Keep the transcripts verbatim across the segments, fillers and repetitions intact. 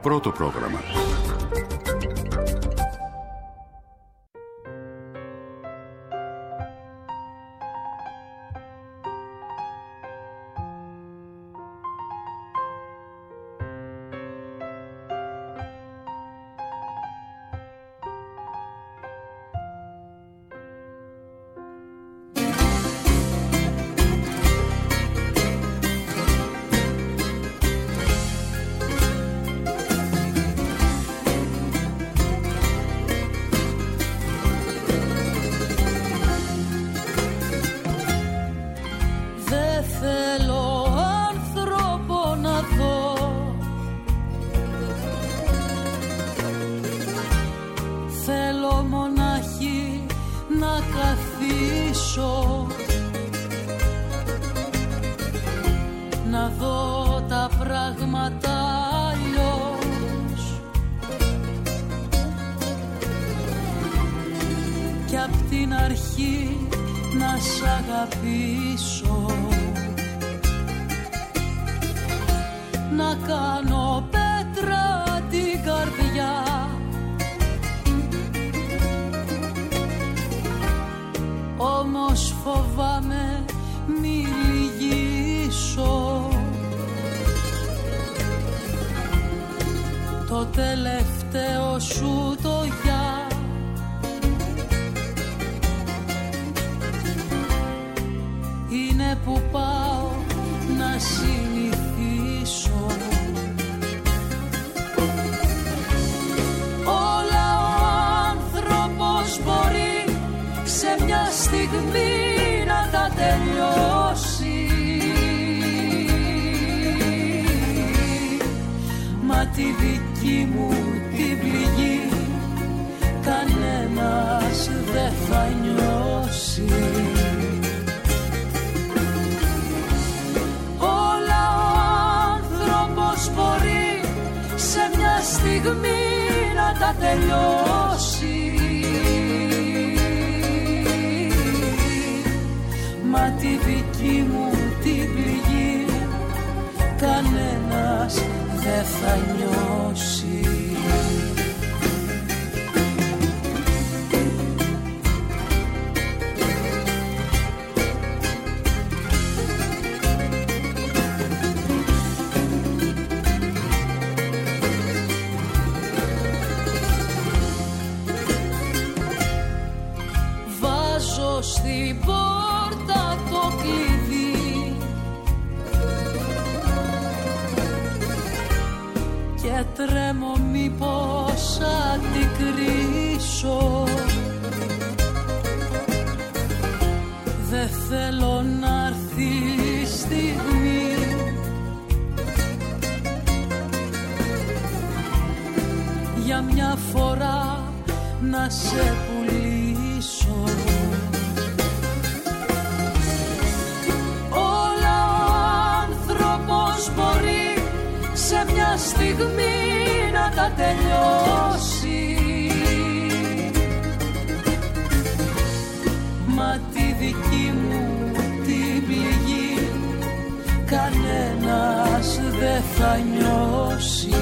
Πρώτο πρόγραμμα. Να δω τα πράγματα αλλιώς κι απ' την αρχή να σ' αγαπήσω, να κάνω πέτρα την καρδιά, όμως φοβάμαι μη λυγίσω. Το τελευταίο σου το γεια είναι που πάω να συνηθίσω. Όλα ο άνθρωπος μπορεί σε μια στιγμή να τα τελειώσει, μα τη δική μου την πληγή κανένας δεν θα νιώσει. Όλα ο άνθρωπος μπορεί σε μια στιγμή να τα τελειώσει, μα τη δική μου την πληγή κανένας δεν θα νιώσει. Βάζω στην πόρτα το κλειδί και τρέμω μήπως αντικρίσω. Δε θέλω να έρθει η στιγμή για μια φορά να σε πουλήσω. Όλα ο άνθρωπος μπορεί σε μια στιγμή να τα τελειώσει, μα τη δική μου την πληγή κανένας δεν θα νιώσει.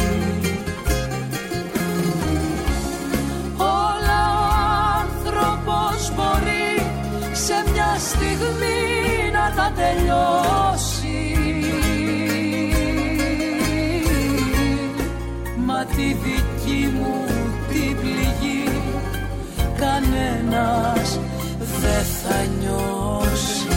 Όλα ο άνθρωπος μπορεί σε μια στιγμή να τα τελειώσει, μα τη δική μου την πληγή κανένας δεν θα νιώσει.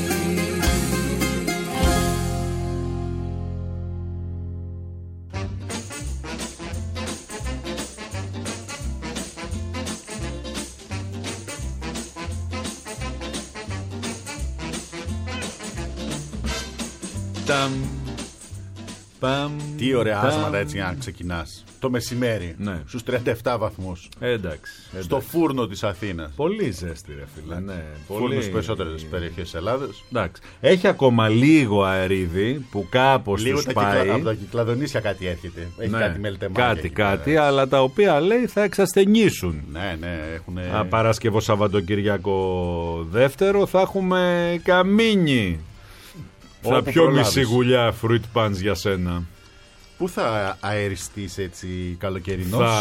Ταμ, παμ, τι ωραία ταμ. άσματα έτσι για να ξεκινάς. Το μεσημέρι, ναι. Στους τριάντα επτά βαθμούς. Ε, εντάξει, εντάξει. Στο φούρνο της Αθήνας. Πολύ ζέστη, ρε φίλε. Ναι, Φούρνο πολύ... στις περισσότερες περιοχές της Ελλάδας. Εντάξει. Έχει ακόμα λίγο αερίδι που κάπως λίγο τους τα πάει. Κυκλα... από τα Κυκλαδονήσια κάτι έρχεται. Έχει ναι, κάτι μελτεμάκια. Κάτι, κάτι, αλλά τα οποία λέει θα εξασθενήσουν. Ναι, ναι, έχουν. Α, Παρασκευό Σαββατοκύριακο δεύτερο θα έχουμε καμίνι. Θα πιο μισή γουλιά fruit punch για σένα. Πού θα αεριστείς έτσι καλοκαιρινός? Θα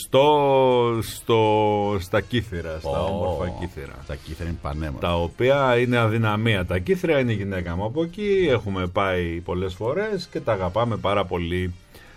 αεριστώ στο, στα Κύθυρα, στα Oh, όμορφα Κύθυρα. Τα Κύθυρα είναι πανέμορφα. Τα οποία είναι αδυναμία. Τα Κύθυρα είναι η γυναίκα μου από εκεί. Έχουμε πάει πολλές φορές και τα αγαπάμε πάρα πολύ.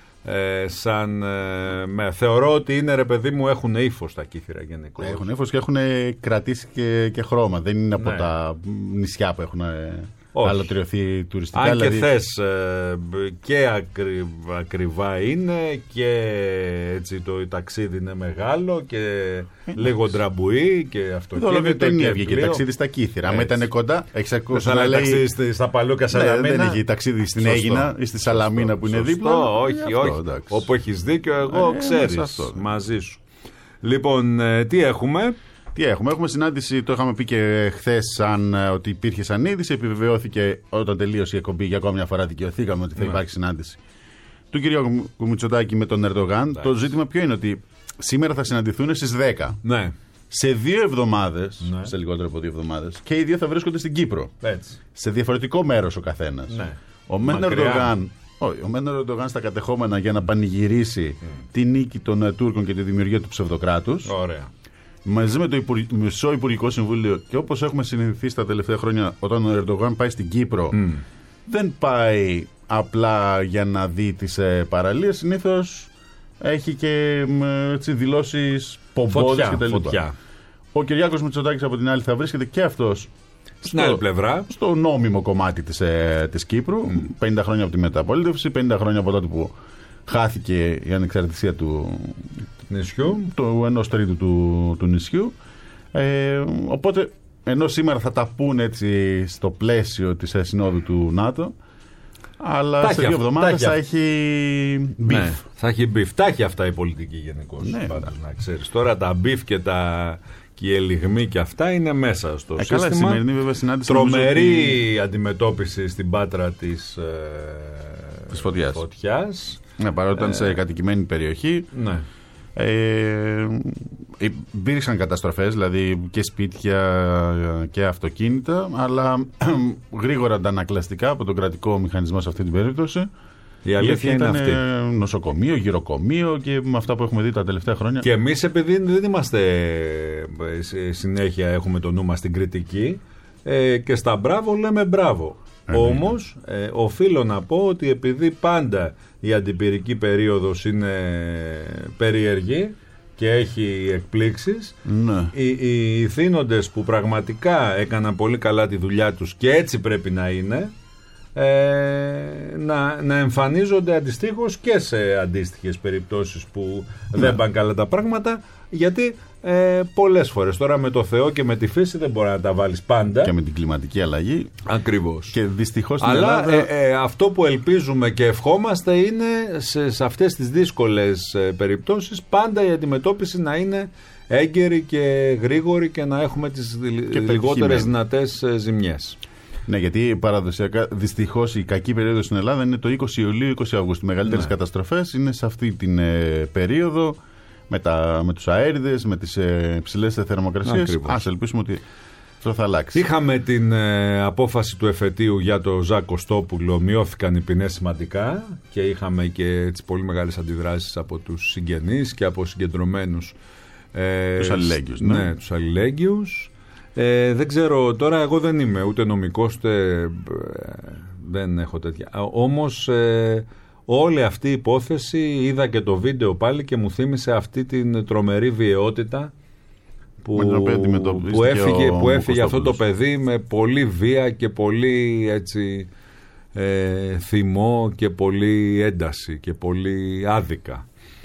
Ε, σαν, ε, με, θεωρώ ότι είναι, ρε παιδί μου, έχουν ύφος τα Κύθυρα γενικώς. Έχουν ύφος και έχουν κρατήσει και, και χρώμα. Δεν είναι από Ναι. τα νησιά που έχουν αλωτριωθεί τουριστικά. Αν δηλαδή... και θες, ε, και ακρι, ακριβά είναι και έτσι το ταξίδι είναι μεγάλο και λίγο ντραμπουί και αυτοκίνητο. Εδώ δεν και βγήκε πλοίο. ταξίδι στα Κύθυρα. Αν ήταν κοντά, έχεις ακούσει Θα να λέει λέει... ταξίδι στα Παλούκα Σαλαμίνα. Ναι, δεν έχει ταξίδι στην Σωστό. Αίγινα ή στη Σαλαμίνα που είναι Σωστό, δίπλα. όχι, αυτό, όχι. εντάξει. Όπου έχεις δίκιο, εγώ Ε, ξέρεις, αυτό. μαζί σου. Λοιπόν, ε, τι έχουμε? Τι έχουμε, έχουμε συνάντηση, το είχαμε πει και χθες, σαν ε, ότι υπήρχε σαν είδηση. Επιβεβαιώθηκε όταν τελείωσε η εκπομπή, για ακόμη μια φορά δικαιωθήκαμε ότι θα Ναι. υπάρχει συνάντηση του κυρίου Μητσοτάκη με τον Ερντογάν. Το ζήτημα ποιο είναι, ότι σήμερα θα συναντηθούν στις δέκα. Ναι, Σε δύο εβδομάδες, Ναι. σε λιγότερο από δύο εβδομάδες, και οι δύο θα βρίσκονται στην Κύπρο. έτσι. Σε διαφορετικό μέρος ο καθένας. Ναι. Ο Μεν Μακριά. Ερντογάν, όχι, ο Μεν Ερντογάν στα κατεχόμενα για να πανηγυρίσει τη νίκη των ε, Τούρκων και τη δημιουργία του ψευδοκράτους. Ωραία. Μαζί με το Υπουργ... Μισό Υπουργικό Συμβούλιο, και όπως έχουμε συνηθίσει τα τελευταία χρόνια, όταν ο Ερντογάν πάει στην Κύπρο, Mm. δεν πάει απλά για να δει τις ε, παραλίες. Συνήθως έχει και μ, έτσι, δηλώσεις πομπόδες Φωτιά, κτλ. φωτιά. Ο Κυριάκος Μητσοτάκης από την άλλη θα βρίσκεται και αυτός Στην άλλη πλευρά. στο νόμιμο κομμάτι της, ε, της Κύπρου. Mm. πενήντα χρόνια από τη μεταπολίτευση, πενήντα χρόνια από τότε που χάθηκε η ανεξαρτησία του, Νησιού. του ενός τρίτου του, του νησιού. Ε, οπότε, ενώ σήμερα θα τα πούνε έτσι στο πλαίσιο της ε, συνόδου του ΝΑΤΟ, αλλά Τα σε έχει δύο αυτό, εβδομάδες τα θα έχει έχει μπιφ. Ναι, θα έχει μπιφ. Τα έχει αυτά η πολιτική γενικώς. Ναι, πάντως, να ξέρεις. Τώρα τα μπιφ και τα και οι ελιγμοί και αυτά είναι μέσα στο Ε, καλά, η σύστημα. σημερινή βέβαια συνάντηση Τρομερή νομίζω ότι- αντιμετώπιση στην Πάτρα της, ε, Της φωτιάς. φωτιάς. Ναι, παρότι ήταν σε κατοικημένη περιοχή. Ναι. Ε, υπήρξαν καταστροφές, δηλαδή και σπίτια και αυτοκίνητα, αλλά γρήγορα αντανακλαστικά από τον κρατικό μηχανισμό σε αυτή την περίπτωση. Η αλήθεια είναι ήταν αυτή. νοσοκομείο, γυροκομείο και με αυτά που έχουμε δει τα τελευταία χρόνια. Και εμείς, επειδή δεν είμαστε ε, σε συνέχεια, έχουμε το νου μας στην κριτική, ε, και στα μπράβο λέμε μπράβο. Ε, Όμως ε, οφείλω να πω ότι επειδή πάντα η αντιπυρική περίοδος είναι περίεργη και έχει εκπλήξεις, Ναι. οι, οι θύνοντες που πραγματικά έκαναν πολύ καλά τη δουλειά τους και έτσι πρέπει να είναι, ε, να, να εμφανίζονται αντιστοίχως και σε αντίστοιχες περιπτώσεις που Ναι. δεν πάνε καλά τα πράγματα, γιατί ε, πολλές φορές τώρα με το Θεό και με τη φύση δεν μπορεί να τα βάλεις πάντα. Και με την κλιματική αλλαγή. Ακριβώς. Και δυστυχώς στην Αλλά Ελλάδα. ε, ε, αυτό που ελπίζουμε και ευχόμαστε είναι σε, σε αυτές τις δύσκολες ε, περιπτώσεις πάντα η αντιμετώπιση να είναι έγκαιρη και γρήγορη και να έχουμε τις δι- λιγότερες δυνατές ε, ζημιές. Ναι, γιατί παραδοσιακά δυστυχώς η κακή περίοδος στην Ελλάδα είναι το είκοσι Ιουλίου είκοσι Αυγούστου. Οι μεγαλύτερες Ναι. καταστροφές είναι σε αυτή την ε, περίοδο, με, τα, με τους αέριδες, με τις ε, ψηλές θερμοκρασίες. Ακριβώς. Ας ελπίσουμε ότι αυτό θα αλλάξει. Είχαμε την ε, απόφαση του εφετείου για το Ζακ Κωστόπουλο, μειώθηκαν οι ποινές σημαντικά και είχαμε και έτσι, πολύ μεγάλες αντιδράσεις από τους συγγενείς και από συγκεντρωμένους ε, Τους αλληλέγγυους, ναι. ναι, τους αλληλέγγυους. Ε, δεν ξέρω, τώρα εγώ δεν είμαι ούτε νομικός ούτε ε, δεν έχω τέτοια. Α, Όμως ε, όλη αυτή η υπόθεση, είδα και το βίντεο πάλι και μου θύμισε αυτή την τρομερή βιαιότητα που, Με την οποία αντιμετωπίστηκε που έφυγε, ο που έφυγε αυτό το Κωστόπουλος. παιδί με πολύ βία και πολύ έτσι ε, θυμό και πολύ ένταση και πολύ άδικα.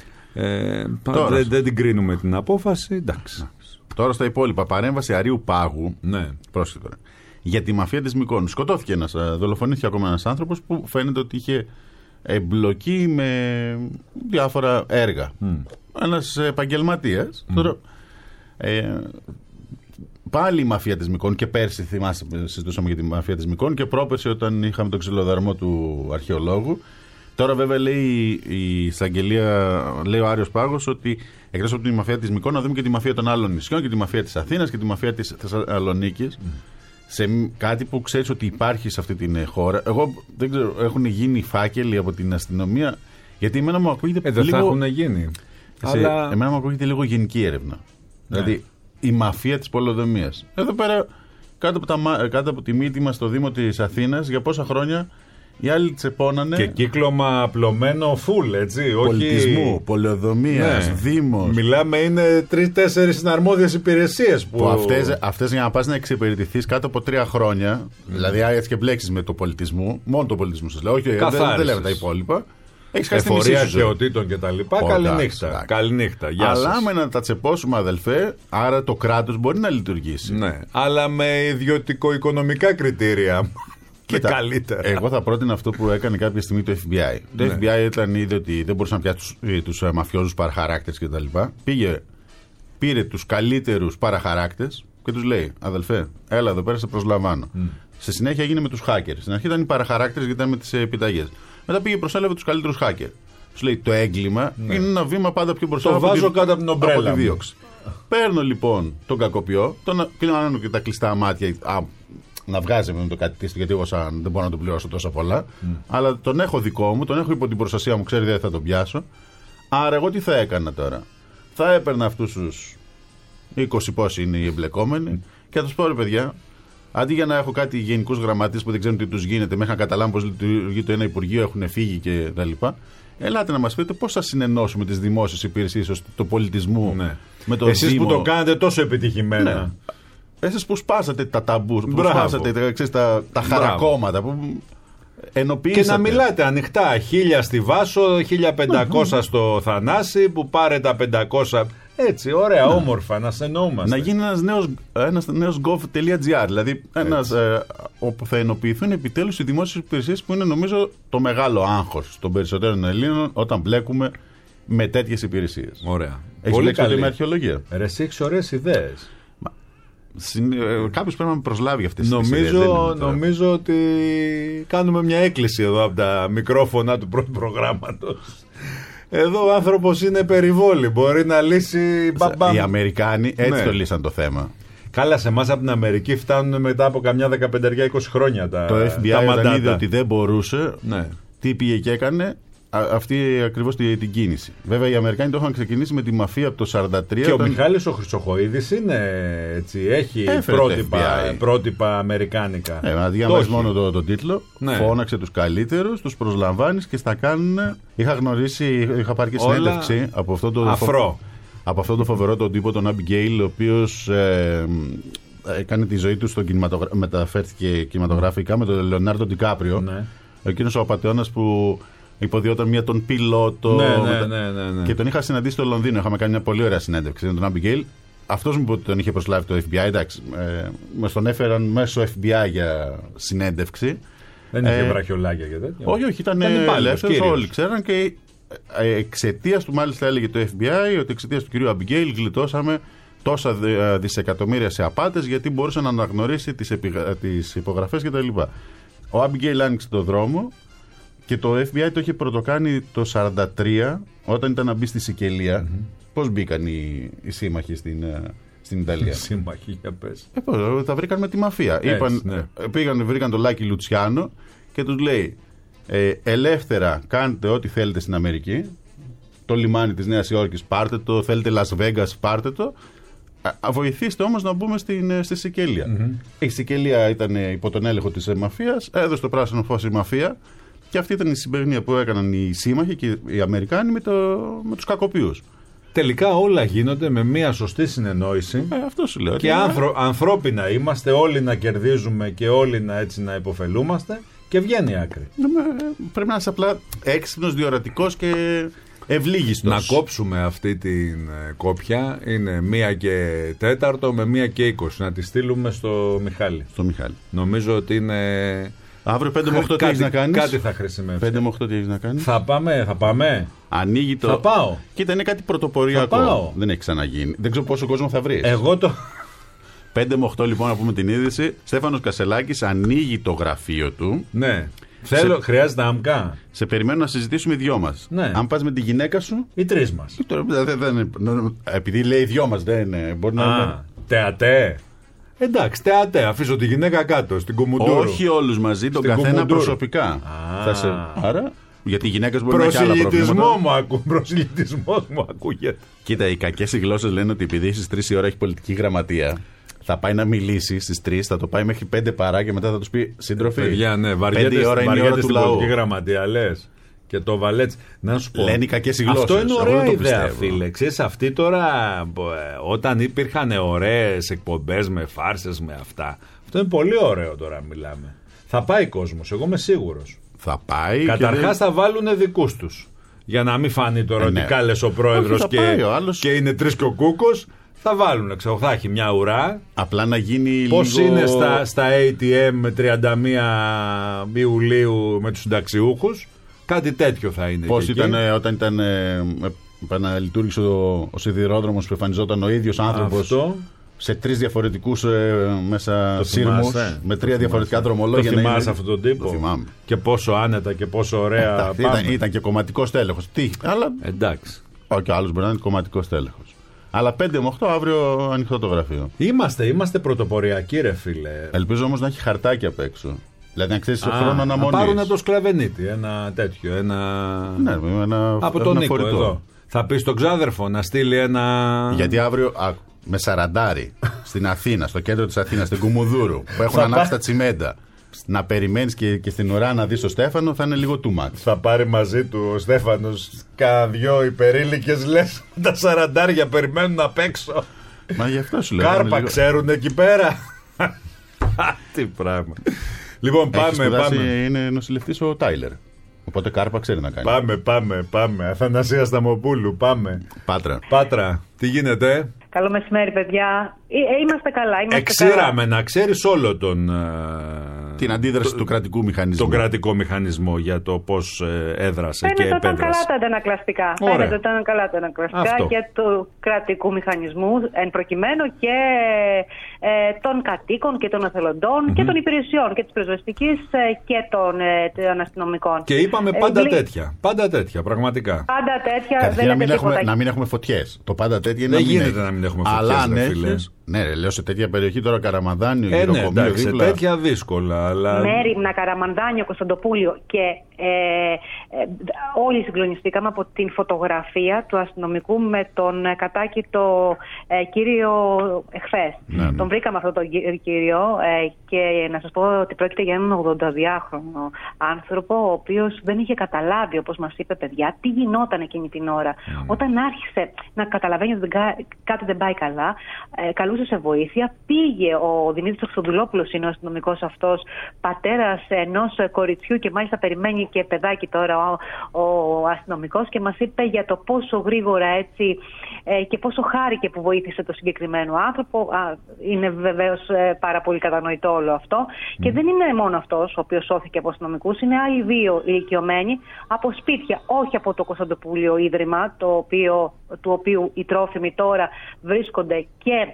Ε, Τώρα. δεν, δεν την κρίνουμε την απόφαση, εντάξει. Τώρα στα υπόλοιπα, παρέμβαση Αρείου Πάγου. Ναι. Πρόσεχε τώρα. Για τη μαφία της Μυκόνου. Σκοτώθηκε ένας, ε, δολοφονήθηκε ακόμα ένας άνθρωπος που φαίνεται ότι είχε εμπλοκή με διάφορα έργα. Mm. Ένας επαγγελματίας. Τώρα, ε, πάλι η μαφία της Μυκόνου, και πέρσι θυμάσαι συζητούσαμε για τη μαφία της Μυκόνου και πρόπερσι όταν είχαμε τον ξυλοδαρμό του αρχαιολόγου. Τώρα βέβαια λέει η εισαγγελία, λέει ο Άριος Πάγος, ότι εκτός από τη μαφία της Μυκόνου να δούμε και τη μαφία των άλλων νησιών και τη μαφία της Αθήνας και τη μαφία της Θεσσαλονίκης. Mm. Σε κάτι που ξέρεις ότι υπάρχει σε αυτή την χώρα. Εγώ δεν ξέρω, έχουν γίνει φάκελοι από την αστυνομία Γιατί εμένα μου ακούγεται Ε, δεν λίγο. θα έχουν γίνει. Σε, Αλλά... Εμένα μου ακούγεται λίγο γενική έρευνα. Ναι. Δηλαδή η μαφία της πολεοδομίας. Εδώ πέρα, κάτω από, τα, κάτω από τη μύτη μας στο Δήμο της Αθήνας, για πόσα χρόνια οι άλλοι τσεπώνανε. Και κύκλωμα απλωμένο φουλ, έτσι. Πολιτισμού, όχι... πολεοδομίας, ναι. Δήμος. Μιλάμε, είναι τρεις-τέσσερις συναρμόδιες υπηρεσίες που. Που αυτές, αυτές για να πας να εξυπηρετηθείς κάτω από τρία χρόνια, mm. δηλαδή έτσι και μπλέξεις με το πολιτισμό, μόνο το πολιτισμό σας λέω, όχι, δεν, δεν λέμε τα υπόλοιπα. Έχεις χάσει τη μισή εφορία σου ζωή. αρχαιοτήτων και τα λοιπά. Καληνύχτα. Καληνύχτα. Γεια σας. Αλλά με να τα τσεπώσουμε, αδελφέ, άρα το κράτος μπορεί να λειτουργήσει. Ναι, αλλά με ιδιωτικο-οικονομικά κριτήρια. Και Κοίτα, καλύτερα. Εγώ θα πρότεινα αυτό που έκανε κάποια στιγμή το εφ μπι άι. Το Ναι. εφ μπι άι ήταν είδε ότι δεν μπορούσε να πιάσει τους, τους ε, μαφιόζους παραχαράκτες κτλ. Πήγε, πήρε τους καλύτερους παραχαράκτες και τους λέει: αδελφέ, έλα εδώ πέρα, σε προσλαμβάνω. Mm. Στη συνέχεια έγινε με τους hackers. Στην αρχή ήταν οι παραχαράκτες γιατί ήταν με τις επιταγές. Μετά πήγε προσέλαβε τους καλύτερους hackers. Τους λέει: το έγκλημα ναι. είναι ένα βήμα πάντα πιο μπροστά. Το από βάζω τη, κάτω από την ομπρέλα. Από τη δίωξη. Παίρνω λοιπόν τον κακοποιό, τον κλείνω και τα κλειστά μάτια. Α, να βγάζει με το κάτι γιατί εγώ σαν δεν μπορώ να τον πληρώσω τόσα πολλά. Mm. Αλλά τον έχω δικό μου, τον έχω υπό την προστασία μου, ξέρει δεν θα τον πιάσω. Άρα εγώ τι θα έκανα τώρα. Θα έπαιρνα αυτούς τους είκοσι πόσοι είναι οι εμπλεκόμενοι mm. και θα τους πω ρε παιδιά, αντί για να έχω κάτι γενικούς γραμματείς που δεν ξέρουν τι τους γίνεται, μέχρι να καταλάβουν πώς λειτουργεί το ένα Υπουργείο, έχουν φύγει κτλ. Ελάτε να μας πείτε πώς θα συνενώσουμε τις δημόσιες υπηρεσίες του πολιτισμού ναι. με το Εσείς Δήμο. που το κάνετε τόσο επιτυχημένα. Ναι. Εσείς που σπάσατε τα ταμπού, που σπάσατε τα, ξέρεις, τα, τα χαρακόμματα, που ενοποιήσατε. Και να μιλάτε ανοιχτά. Χίλια στη Βάσο, χίλια πεντακόσια στο Θανάση, που πάρε τα πεντακόσια. Έτσι, ωραία, ναι. όμορφα, να σε εννοούμαστε. Να γίνει ένας νέος, ένας νέος gov.gr, δηλαδή ένας, ε, όπου θα ενοποιηθούν επιτέλους οι δημόσιες υπηρεσίες που είναι νομίζω το μεγάλο άγχος των περισσότερων Ελλήνων όταν μπλέκουμε με τέτοιες υπηρεσίες. Ωραία. Έχεις Πολύ καλή καλή με αρχαιολογία. Ρε, εσύ έχεις ωραίες ιδέες. Κάποιος πρέπει να με προσλάβει αυτές τις νομίζω, ιδέες. Νομίζω ότι κάνουμε μια έκκληση εδώ από τα μικρόφωνα του πρώτου προγράμματος. Εδώ ο άνθρωπος είναι περιβόλη. Μπορεί να λύσει. Οι Αμερικάνοι έτσι ναι. το λύσαν το θέμα. Καλά, σε εμάς από την Αμερική φτάνουν μετά από καμιά δεκαπέντε είκοσι χρόνια τα. Το εφ μπι άι όταν είδε ότι δεν μπορούσε, ναι. τι πήγε και έκανε. Αυτή ακριβώς την, την κίνηση. Βέβαια οι Αμερικάνοι το είχαν ξεκινήσει με τη μαφία από το χίλια εννιακόσια σαράντα τρία. Και όταν... ο Μιχάλης ο Χρυσοχοΐδης είναι έτσι, έχει πρότυπα, πρότυπα αμερικάνικα. Ναι, να διαβάζεις μόνο τον το τίτλο, ναι. Φώναξε τους καλύτερους, τους προσλαμβάνεις και στα κάνουν. Είχα γνωρίσει, είχα πάρει και συνέντευξη από αυτό το, αφρό. από αυτό το φοβερό τον τύπο, τον Abigail, ο οποίος ε, έκανε τη ζωή του στον κινηματογρα... μεταφέρθηκε κινηματογραφικά με τον Λεωνάρντο Ντικάπριο. Ναι. Εκείνος ο απατεώνας που υποδιόταν μία τον πιλότο. Ναι, ναι, ναι, ναι, ναι. Και τον είχα συναντήσει στο Λονδίνο. Είχαμε κάνει μια πολύ ωραία συνέντευξη με τον Abigail. Αυτός μου είπε ότι τον είχε προσλάβει το εφ μπι άι. Εντάξει, ε, μας τον έφεραν μέσω εφ μπι άι για συνέντευξη. Δεν είχε ε, βραχιολάκια και τέτοια. Όχι, όχι, ήταν ελεύθερος. Όλοι ξέραν και εξαιτίας του, μάλιστα έλεγε το εφ μπι άι, ότι εξαιτίας του κυρίου Abigail γλιτώσαμε τόσα δισεκατομμύρια σε απάτες γιατί μπορούσε να αναγνωρίσει τις, επιγα... τις υπογραφές κτλ. Ο Abigail άνοιξε το δρόμο. Και το εφ μπι άι το είχε πρωτοκάνει το χίλια εννιακόσια σαράντα τρία όταν ήταν να μπει στη Σικελία. Mm-hmm. Πώς μπήκαν οι, οι σύμμαχοι στην, στην Ιταλία. Οι σύμμαχοι, για πες. Ε, πώς, τα βρήκαν με τη μαφία. Έτσι, είπαν, ναι. πήγαν, βρήκαν τον Λάκη Λουτσιάνο και τους λέει ε, ελεύθερα κάντε ό,τι θέλετε στην Αμερική. Το λιμάνι της Νέας Υόρκης πάρτε το, θέλετε Las Vegas πάρτε το. Α, βοηθήστε όμως να μπούμε στην, στη Σικελία. Mm-hmm. Η Σικελία ήταν υπό τον έλεγχο της μαφίας, έδωσε το πράσινο φως η μαφία. Και αυτή ήταν η συμπερινία που έκαναν οι σύμμαχοι και οι Αμερικάνοι με, το, με τους κακοποιούς. Τελικά όλα γίνονται με μια σωστή συνεννόηση. Ε, αυτό σου λέω. Και άνθρω, ανθρώπινα είμαστε, όλοι να κερδίζουμε και όλοι να, έτσι, να υποφελούμαστε και βγαίνει η άκρη. Ε, πρέπει να είσαι απλά έξυπνος, διορατικός και ευλίγιστος. Να κόψουμε αυτή την κόπια. Είναι μία και τέταρτο με μία και είκοσι. Να τη στείλουμε στο Μιχάλη. Στο Μιχάλη. Νομίζω ότι είναι... Αύριο πέντε με οκτώ τι έχεις να κάνεις. Κάτι θα χρησιμεύσει. πέντε με οκτώ τι έχεις να κάνεις. Θα πάμε, θα πάμε. Ανοίγει το. Θα πάω. Κοίτα, είναι κάτι πρωτοποριακό. Θα πάω. Δεν έχει ξαναγίνει. Δεν ξέρω πόσο κόσμο θα βρει. Εγώ το. πέντε με οκτώ λοιπόν να πούμε την είδηση. Στέφανος Κασελάκης ανοίγει το γραφείο του. Ναι. Θέλω, σε... χρειάζεται άμκα. Σε περιμένω να συζητήσουμε οι δυο μας. Ναι. Αν πας με τη γυναίκα σου. Οι τρεις μας. Επειδή λέει οι δυο μας, δεν είναι. Μπορεί Α, να. Τεατέ. Εντάξει, τεατέ, αφήσω τη γυναίκα κάτω, στην Κουμουντούρου. Όχι όλους μαζί, τον στην καθένα Κουμουντούρου. προσωπικά. Α, θα σε... Άρα. Γιατί οι γυναίκες μπορεί να έχει άλλα προβλήματα. Μου ακού, προσιλητισμός μου ακούγεται. Κοίτα, οι κακές οι γλώσσες λένε ότι επειδή στις τρεις η ώρα έχει πολιτική γραμματεία, θα πάει να μιλήσει στις τρεις, θα το πάει μέχρι πέντε παρά και μετά θα τους πει σύντροφοι. Παιδιά, ναι, βαριέται στην πολιτική γραμματεία, λες. Και το βαλέτσι. Να σου πω. Λένε οι κακές οι γλώσσες. Αυτό είναι ωραία ιδέα, φίλε. Ξέρεις, αυτοί τώρα, όταν υπήρχαν ωραίες εκπομπές με φάρσες με αυτά, αυτό είναι πολύ ωραίο τώρα μιλάμε. Θα πάει κόσμος, εγώ είμαι σίγουρος. Θα πάει. Καταρχάς δεν... θα βάλουν δικούς τους. Για να μην φανεί τώρα ε, ότι ναι. κάλεσε ο πρόεδρος και, πάει, ο άλλος... και είναι τρεις και ο κούκος. Θα βάλουν, ξέρω, θα έχει μια ουρά. Απλά να γίνει πώς λίγο... είναι στα, στα έι τι εμ τριάντα μία Ιουλίου με τους συνταξιούχους. Κάτι τέτοιο θα είναι. Πώς ήταν ε, όταν ήταν ε, επαναλειτουργήσε ο, ο σιδηρόδρομος που εμφανιζόταν ο ίδιος άνθρωπος. Αυτό. Σε τρεις διαφορετικούς ε, μέσα σύρμους, με τρία διαφορετικά δρομολόγια. Το θυμάσαι αυτόν τον τύπο? Το θυμάμαι. Και πόσο άνετα και πόσο ωραία. Ε, ήταν, ήταν και κομματικός τέλεχος. Τι, αλλά. Εντάξει. Όχι, και άλλος μπορεί να είναι κομματικός τέλεχος. Αλλά πέντε με οκτώ αύριο ανοιχτό το γραφείο. Είμαστε, είμαστε πρωτοποριακοί, ρε φίλε. Ελπίζω όμως να έχει χαρτάκι απ' έξω. Δηλαδή να ξέρεις χρόνο αναμονής. Να πάρουν το σκλαβενίτη, ένα τέτοιο. Ένα... Ναι, ένα, από τον Νίκο εδώ. Θα πει στον ξάδερφο να στείλει ένα. Γιατί αύριο. Α, με σαραντάρι στην Αθήνα, στο κέντρο της Αθήνας, στην Κουμουδούρου, που έχουν ανάψει τα τσιμέντα. Να περιμένεις και, και στην ουρά να δεις τον Στέφανο θα είναι λίγο too much. Θα πάρει μαζί του ο Στέφανος κάνα δυο υπερήλικες, λες, τα σαραντάρια περιμένουν απ' έξω. Μα γι' αυτό σου λέω. Κάρπα λίγο... ξέρουν εκεί πέρα. Τι πράγμα. Λοιπόν, πάμε, πάμε. Είναι νοσηλευτής ο Τάιλερ. Οπότε κάρπα ξέρει να κάνει. Πάμε, πάμε, πάμε. Αθανασία Σταμοπούλου, πάμε. Πάτρα. Πάτρα, τι γίνεται? Καλό μεσημέρι, παιδιά. Ε, είμαστε καλά. Είμαστε Εξήραμε καλά. Να ξέρεις όλο τον. Την αντίδραση το, του κρατικού μηχανισμού. Τον κρατικό μηχανισμό για το πώς ε, έδρασε Φαίνεται και επέδρασε. Ήταν καλά τα αντανακλαστικά. Ωραία. Φαίνεται ότι ήταν καλά τα αντανακλαστικά και του κρατικού μηχανισμού εν προκειμένου και ε, των κατοίκων και των εθελοντών mm-hmm. και των υπηρεσιών και της πυροσβεστικής και των, ε, των αστυνομικών. Και είπαμε πάντα ε, τέτοια. Πάντα τέτοια, πραγματικά. Πάντα τέτοια. Καταρχήν, δεν να, μην έχουμε, να μην έχουμε φωτιές. Το πάντα τέτοια είναι δεν να μην γίνεται έχει. Να μην έχουμε φωτιές. Αλλά αν ρε, έχεις, ναι, ρε, λέω σε τέτοια περιοχή τώρα Καραμανδάνιο, ε, Γυροκομείο, ναι, εντάξει, δίπλα. Σε τέτοια δύσκολα. Αλλά... Μέριμνα, Καραμανδάνιο, Κωνσταντοπούλιο και ε, ε, όλοι συγκλονιστήκαμε από την φωτογραφία του αστυνομικού με τον κατάκητο ε, κύριο εχθές. Ναι, ναι. Τον βρήκαμε αυτόν τον κύριο ε, και να σας πω ότι πρόκειται για έναν ογδονταδυάχρονο άνθρωπο ο οποίος δεν είχε καταλάβει, όπως μας είπε, παιδιά, τι γινόταν εκείνη την ώρα. Mm. Όταν άρχισε να καταλαβαίνει ότι κάτι δεν πάει καλά, ε, καλούσε σε βοήθεια. Πήγε ο Δημήτρης Χρυστοδουλόπουλος, είναι ο αστυνομικός αυτός, πατέρας ενός κοριτσιού και μάλιστα περιμένει και παιδάκι τώρα ο, ο αστυνομικός, και μας είπε για το πόσο γρήγορα έτσι ε, και πόσο χάρηκε που βοήθησε το συγκεκριμένο άνθρωπο. Α, είναι βεβαίως ε, πάρα πολύ κατανοητό όλο αυτό. Mm. Και δεν είναι μόνο αυτός ο οποίος σώθηκε από αστυνομικούς, είναι άλλοι δύο ηλικιωμένοι από σπίτια, όχι από το Κωνσταντοπούλιο Ίδρυμα, το οποίο, του οποίου οι τρόφιμοι τώρα βρίσκονται και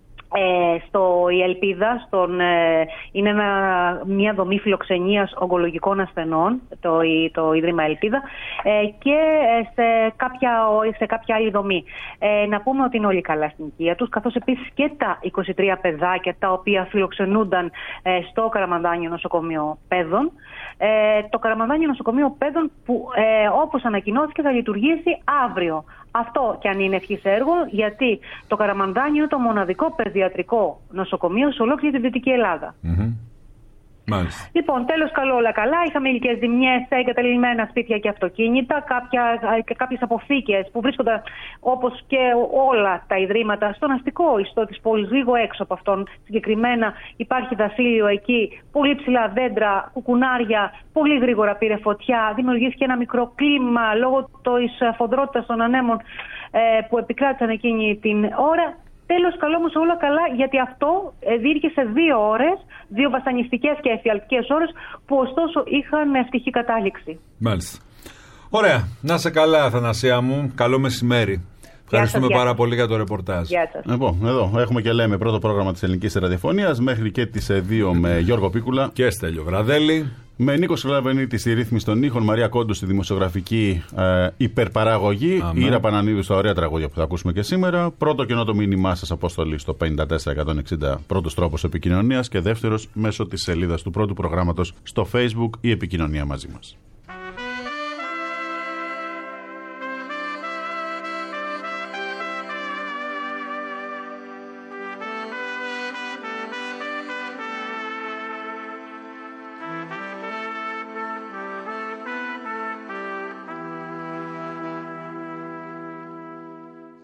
Ε, στο η Ελπίδα, στον, ε, είναι ένα, μια δομή φιλοξενίας ογκολογικών ασθενών, το, το Ίδρυμα Ελπίδα, ε, και σε κάποια, σε κάποια άλλη δομή. Ε, να πούμε ότι είναι όλοι καλά στην υγεία τους, καθώς επίσης και τα είκοσι τρία παιδάκια τα οποία φιλοξενούνταν ε, στο Καραμανδάνιο Νοσοκομείο Παιδών. Ε, το Καραμανδάνιο Νοσοκομείο Παιδών που ε, όπως ανακοινώθηκε θα λειτουργήσει αύριο. Αυτό και αν είναι ευχής έργο, γιατί το Καραμανδάνιο είναι το μοναδικό παιδιατρικό νοσοκομείο σε ολόκληρη τη Δυτική Ελλάδα. Mm-hmm. Μάλιστα. Λοιπόν, τέλος καλό, όλα καλά. Είχαμε υλικές ζημιές, εγκαταλειμμένα σπίτια και αυτοκίνητα, κάποια, και κάποιες αποθήκες που βρίσκονται, όπως και όλα τα ιδρύματα, στον αστικό ιστό της πόλης, λίγο έξω από αυτόν. Συγκεκριμένα υπάρχει δασίλειο εκεί, πολύ ψηλά δέντρα, κουκουνάρια, πολύ γρήγορα πήρε φωτιά. Δημιουργήθηκε ένα μικρό κλίμα λόγω της φοδρότητας των ανέμων ε, που επικράτησαν εκείνη την ώρα. Τέλος, καλό όμως όλα καλά, γιατί αυτό διήρκησε δύο ώρες, δύο βασανιστικές και εφιαλτικές ώρες, που ωστόσο είχαν ευτυχή κατάληξη. Μάλιστα. Ωραία. Να είσαι καλά, Αθανασία μου. Καλό μεσημέρι. Ευχαριστούμε σας, πάρα πολύ για το ρεπορτάζ. Γεια σας. Λοιπόν, εδώ έχουμε και λέμε πρώτο πρόγραμμα της ελληνικής ραδιοφωνίας μέχρι και τις δύο με Γιώργο Πίκουλα και Στέλιο Βραδέλη. Με Νίκο Σκλαβενίτη στη ρύθμιση των ήχων, Μαρία Κόντου στη δημοσιογραφική ε, υπερπαραγωγή, Ήρα Πανανίδου στα ωραία τραγούδια που θα ακούσουμε και σήμερα. Πρώτο κενό το μήνυμά σας, Απόστολη, στο πέντε τέσσερα εκατόν εξήντα, πρώτος τρόπος επικοινωνίας, και δεύτερος μέσω της σελίδας του πρώτου προγράμματος στο Facebook, η επικοινωνία μαζί μας.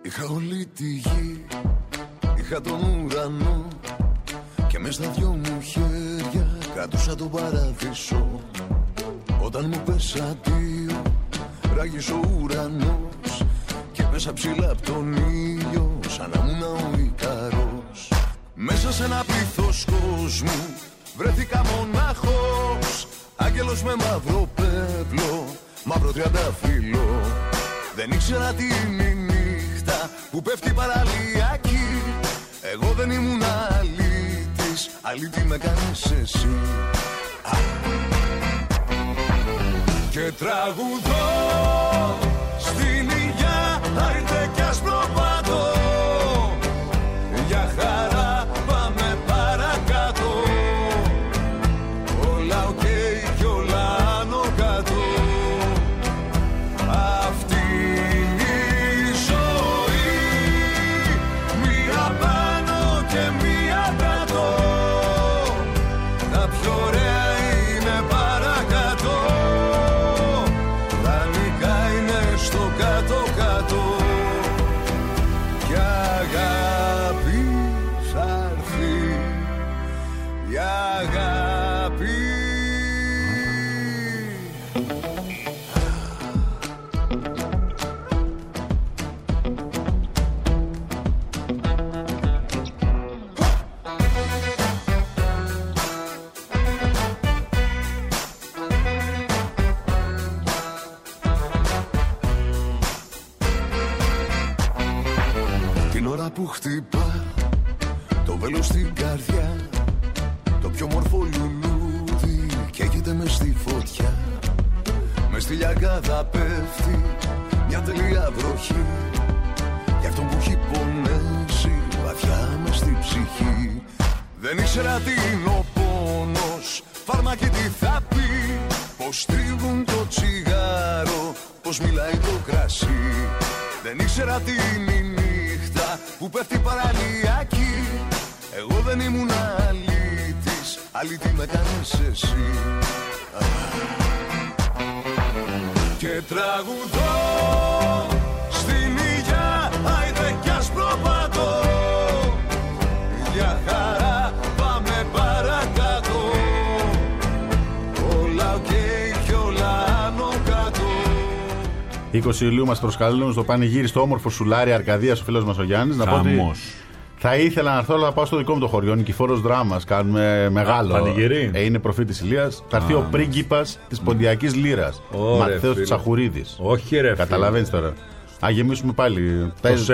Είχα όλη τη γη, είχα τον ουρανό και μες στα δυο μου χέρια κρατούσα τον παράδεισο. Όταν μου πες αντίο, ράγισε ο ουρανός και μέσα ψηλά απ' τον ήλιο σαν να ήμουν ο Ικαρός. Μέσα σε ένα πλήθος κόσμου βρέθηκα μονάχος, άγγελος με μαύρο πέπλο, μαύρο τριανταφύλλο. Δεν ήξερα τι είναι η νύχτα που πέφτει παραλιακή. Εγώ δεν ήμουν αλήτης, αλήτη με κάνεις εσύ. Α. Και τραγουδώ στην υγειά, άιντε κι ασπροπάτω. Για χαρά πάμε παρακάτω. Όλα οκ κι όλα άνω κάτω. Αυτή είναι η ζωή, μία πάνω και μία κάτω. Τα πιο ωραία είναι παρακάτω. Τα νικά είναι στο κάτω-κάτω. Κι αγάπη θα έρθει, η αγάπη. Την ώρα που χτυπά το βέλος στην καρδιά, το πιο μορφό λουλούδι καίγεται μες στη φωτιά. Μες στη λιακάδα πέφτει μια τελεία βροχή για αυτόν που έχει πονέσει βαθιά μες στη ψυχή. Δεν ήξερα τι είναι ο πόνος, φάρμακι τι θα πει, πως τρίβουν το τσιγάρο, πως μιλάει το κρασί. Δεν ήξερα τι είναι η νύχτα που πέφτει παραλιακή. Εγώ δεν ήμουν αλήτης, αλήτη με κάνεις εσύ. Και τραγουδώ στην υγειά, άιντε κι ασπροπάτω. Για χαρά πάμε παρακάτω. Όλα οκ κι όλα άνω κάτω. είκοσι Ιουλίου μας προσκαλούν στο πανηγύρι στο όμορφο Σουλάρι Αρκαδίας, ο φίλος μας ο Γιάννης. Να πω ότι θα ήθελα να έρθω, αλλά να πάω στο δικό μου το χωριό. Νικηφόρος Δράμας. Κάνουμε μεγάλο. Πανηγύρι. Ε, είναι προφήτης Ηλίας. Θα έρθει ο πρίγκιπας της Ποντιακής Λύρας. Μαθαίος Τσαχουρίδης. Όχι, ρε. Καταλαβαίνεις τώρα. Α γεμίσουμε πάλι.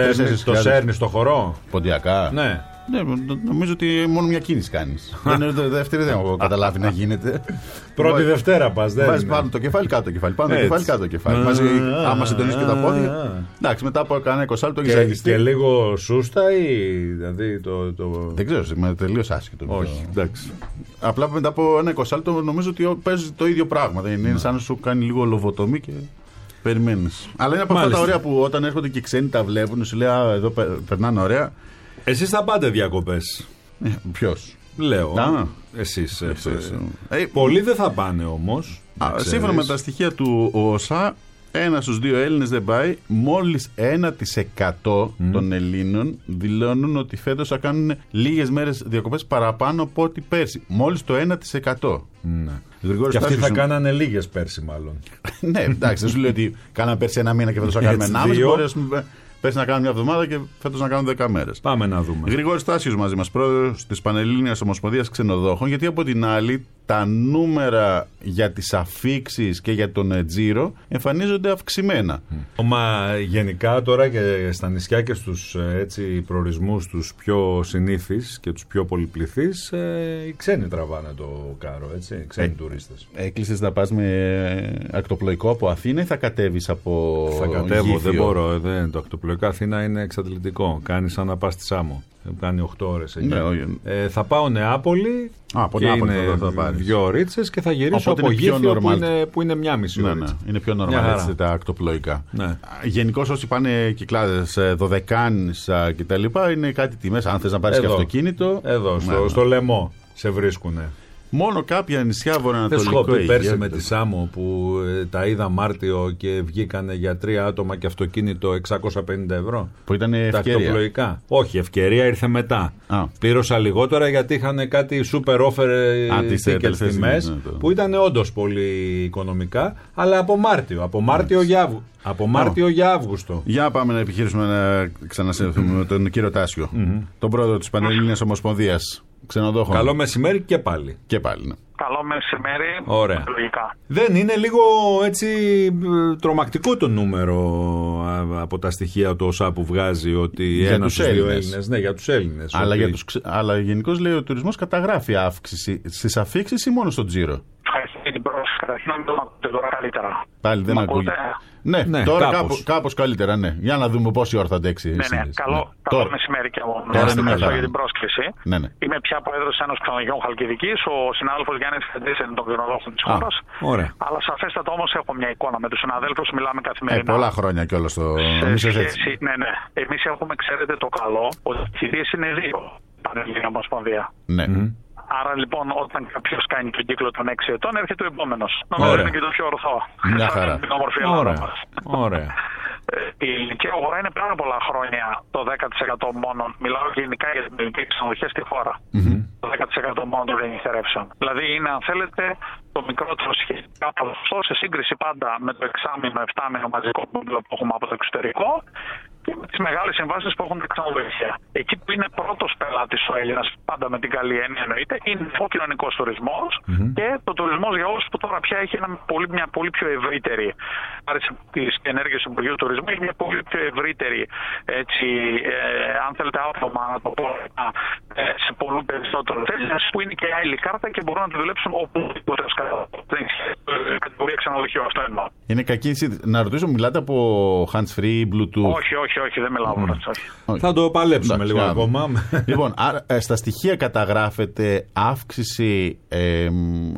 Το σέρνεις στο χορό. Ποντιακά. Ναι. Ναι, νομίζω ότι μόνο μια κίνηση κάνεις. Δεν είναι δεύτερη, δεν έχω καταλάβει να γίνεται. Πρώτη Δευτέρα πας, δεν βάζεις είναι. πάνω το κεφάλι, κάτω το κεφάλι. Πάνω το κεφάλι, κάτω το κεφάλι. Μαζί, άμα συντονίσεις και τα πόδια. Εντάξει, μετά από κανένα εικοσάλεπτο το έχεις αγγιστεί. Και λίγο σούστα ή. Δηλαδή το. το... Δεν ξέρω, είμαι τελείως άσχετο. Όχι, εντάξει. Απλά μετά από ένα εικοσάλεπτο νομίζω ότι παίζει το ίδιο πράγμα. Δεν είναι σαν να σου κάνει λίγο λοβοτομή και. Περιμένεις. Αλλά είναι από αυτά τα ωραία που όταν έρχονται και ξένοι τα βλέπουν, σου λέει α, εδώ περνάνε ωραία. Εσείς θα πάτε διακοπές. Ε, ποιος? Λέω. Α, εσείς. εσείς. Ε, πολλοί δεν θα πάνε όμως. Α, σύμφωνα με τα στοιχεία του ΟΣΑ, ένα στους δύο Έλληνες δεν πάει. Μόλις ένα τοις εκατό mm. των Ελλήνων δηλώνουν ότι φέτος θα κάνουν λίγες μέρες διακοπές παραπάνω από ό,τι πέρσι. Μόλις το ένα τοις εκατό. Ναι. Και αυτοί θα κάνανε λίγες πέρσι μάλλον. Ναι, εντάξει, δεν σου λέω ότι κάναμε πέρσι ένα μήνα και φέτος θα κάνουμε ενάμιση. Πες να κάνουμε μια εβδομάδα και φέτος να κάνουμε δέκα μέρες. Πάμε να δούμε. Γρηγόρης Στάσιος μαζί μας, πρόεδρος της Πανελλήνιας Ομοσπονδίας Ξενοδόχων, γιατί από την άλλη τα νούμερα για τις αφίξεις και για τον τζίρο εμφανίζονται αυξημένα. Mm. Μα γενικά τώρα και στα νησιά και στους έτσι, προορισμούς τους πιο συνήθεις και τους πιο πολυπληθείς, ε, οι ξένοι τραβάνε το κάρο, έτσι, οι ξένοι ε, τουρίστες. Έκλεισες να πας με ακτοπλοϊκό από Αθήνα ή θα κατέβεις από Θα κατέβω, Γήθιο? δεν μπορώ, δεν, το ακτοπλοϊκό Αθήνα είναι εξαντλητικό. Κάνει σαν να πας στη Σάμο. Κάνει οκτώ ώρες εκεί. Ναι, ε, θα πάω Νεάπολη. Α, από και Νεάπολη είναι θα πάρεις. Δύο ωρίτσες και θα γυρίσω από Γήθιο που είναι, που είναι μια μισή ναι, ώριτσα. Ναι, είναι πιο normal έτσι, τα ακτοπλοϊκά. Ναι. Γενικώς όσοι πάνε κυκλάδες δωδεκάνησα κτλ. Είναι κάτι τιμές. Αν θες να πάρεις εδώ, και αυτοκίνητο. Εδώ, ναι, στο, ναι. στο λαιμό σε βρίσκουνε. Μόνο κάποια νησιά Δεν βορειοανατολικό. σου πει πέρσι Αιγαίο. με τη Σάμο που ε, τα είδα Μάρτιο και βγήκανε για τρία άτομα και αυτοκίνητο εξακόσια πενήντα ευρώ. Που ήταν Τα ευκαιρία. ακτοπλοϊκά. Όχι, ευκαιρία ήρθε μετά. Α. Πλήρωσα λιγότερα γιατί είχαν κάτι super offer ε, Α, τις ticket τελευταίες τιμές στιγμές, ναι, το- που ήταν όντως πολύ οικονομικά, αλλά από Μάρτιο. Από Μάρτιο για, Αύγου- από Μάρτιο για Αύγουστο. Για πάμε να επιχειρήσουμε να ξανασυνδεθούμε με τον κύριο Τάσιο, τον πρόεδρο της Πανελλήνιας Ομοσπονδίας Ξενοδόχων. Καλό μεσημέρι και πάλι. Και πάλι, ναι. Καλό μεσημέρι. Ωραία. Λογικά. Δεν είναι λίγο έτσι ε, τρομακτικό το νούμερο α, από τα στοιχεία του ΟΣΑ που βγάζει ότι Για ένας τους στους δύο Έλληνες. Έλληνες. Ναι, για τους Έλληνες. Αλλά, ότι- για τους, ξε- αλλά γενικώς λέει ο τουρισμός καταγράφει αύξηση στις αφήξεις ή μόνο στον τζίρο. Ευχαριστώ για την πρόσκληση. Καταρχήν να μην το ακούτε τώρα καλύτερα. Πάλι δεν Μ' ακούγεται. ακούτε? Ναι, Ναι, τώρα κάπως. κάπως. Κάπως καλύτερα, ναι. Για να δούμε πόση ώρα θα αντέξει. η Ναι, ναι. σύνδεση. Καλό, Ναι. καλό Τώρα. μεσημέρι και εγώ. Τώρα Σας είναι ευχαριστώ καλά. για την πρόσκληση. Ναι, ναι. Είμαι πια πρόεδρος της Ένωσης Ξενοδοχείων Χαλκιδικής. Ο συνάδελφος Γιάννης Φεντής είναι των ξενοδόχων της Α, χώρας. ωραία. Αλλά σαφέστατα όμως έχω μια εικόνα με τους συναδέλφους, μιλάμε Ε, καθημερινά. πολλά χρόνια κιόλας το. Σε Εμείς έτσι. σχέση- Ναι, ναι. Εμείς έχουμε, ξέρετε, το καλό ότι οι θητείες είναι δύο. Πανελλήνια Ομοσπονδία. Ναι. Άρα λοιπόν, όταν κάποιο κάνει τον κύκλο των έξι ετών, έρχεται ο επόμενο. Νομίζω Ωραία. είναι και το πιο ορθό. Μια χαρά. Την όμορφη Ελλάδα Ωραία. μας. Ωραία. Ε, Η ελληνική αγορά είναι πάρα πολλά χρόνια το δέκα τοις εκατό μόνο. Μιλάω γενικά για την ελληνική ξενοδοχεία στη χώρα. Το δέκα τοις εκατό μόνο των γεννηθερεύσεων. Δηλαδή είναι, αν θέλετε, το μικρότερο σχετικά ποσοστό σε σύγκριση πάντα με το εξάμηνο, εφτάμηνο μαζικό πούντλο που έχουμε από το εξωτερικό και με τις μεγάλες συμβάσεις που έχουν τα ξενοδοχεία. Εκεί που είναι πρώτος πελάτης ο Έλληνας, πάντα με την καλή έννοια εννοείται, είναι ο κοινωνικός τουρισμός και το τουρισμός για όλους που τώρα πια έχει ένα πολύ, μια πολύ πιο ευρύτερη, χάρη στις ενέργειες του Υπουργείου Τουρισμού, έχει μια πολύ πιο ευρύτερη, έτσι, ε, αν θέλετε, άπλωμα, να το πω, ε, σε πολύ περισσότερο θέσεις, που είναι και άλλη κάρτα και μπορούν να τη δουλέψουν οπουδήποτε ως κατηγορία ξενοδοχείου. Αυτό εννοώ. Είναι κακή η σύνδεση. Να ρωτήσω, μιλάτε από hands-free, Bluetooth. Όχι, όχι, όχι, δεν μιλάω mm. όχι. Όχι. Θα το παλέψουμε Εντάξει, λίγο να δούμε. ακόμα. Λοιπόν, άρα, ε, στα στοιχεία καταγράφεται αύξηση ε, μ,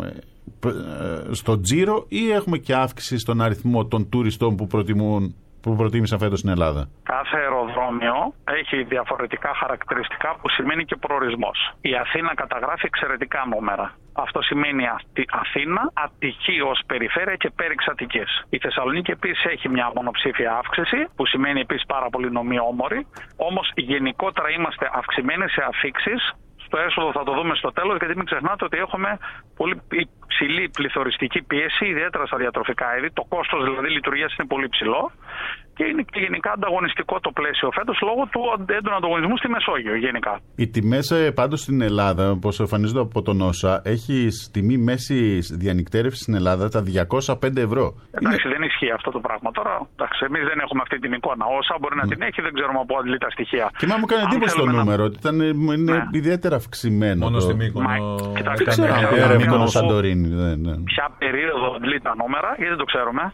ε, στο τζίρο ή έχουμε και αύξηση στον αριθμό των τουριστών που, προτιμούν, που προτίμησαν φέτος στην Ελλάδα. Κάθε αεροδρόμιο έχει διαφορετικά χαρακτηριστικά που σημαίνει και προορισμός. Η Αθήνα καταγράφει εξαιρετικά νούμερα. Αυτό σημαίνει Αθήνα, Αττική ως περιφέρεια και πέριξ Αττικής. Η Θεσσαλονίκη επίσης έχει μια μονοψήφια αύξηση, που σημαίνει επίσης πάρα πολύ νομιόμορη. Όμως γενικότερα είμαστε αυξημένοι σε αφίξεις. Το έσοδο θα το δούμε στο τέλος, γιατί μην ξεχνάτε ότι έχουμε πολύ υψηλή πληθωριστική πίεση, ιδιαίτερα στα διατροφικά είδη. Το κόστος δηλαδή λειτουργίας είναι πολύ ψηλό και είναι και γενικά ανταγωνιστικό το πλαίσιο φέτος λόγω του έντονου ανταγωνισμού στη Μεσόγειο γενικά. Οι τιμές ε, πάντως στην Ελλάδα, όπως εμφανίζονται από τον Όσα, έχει τιμή μέση διανυκτέρευση στην Ελλάδα τα διακόσια πέντε ευρώ. Εντάξει, Είναι... δεν ισχύει αυτό το πράγμα τώρα. Εντάξει, εμείς δεν έχουμε αυτή την εικόνα. Όσα μπορεί να Mm. την έχει, δεν ξέρουμε από αντλεί τα στοιχεία. Και μα μου κάνει Αν εντύπωση το θέλουμε να- νούμερο, ότι ήταν, ε, είναι Ναι. ιδιαίτερα αυξημένο. Μόνο το... στη Μύκονο. Μα, κοιτάξτε, Δεν ξέρω αν Ναι, πέρα ναι, Μύκονο ναι. Σαντορίνη. Ναι, ναι. Ποια περίοδο αντλεί τα νούμερα, γιατί δεν το ξέρουμε.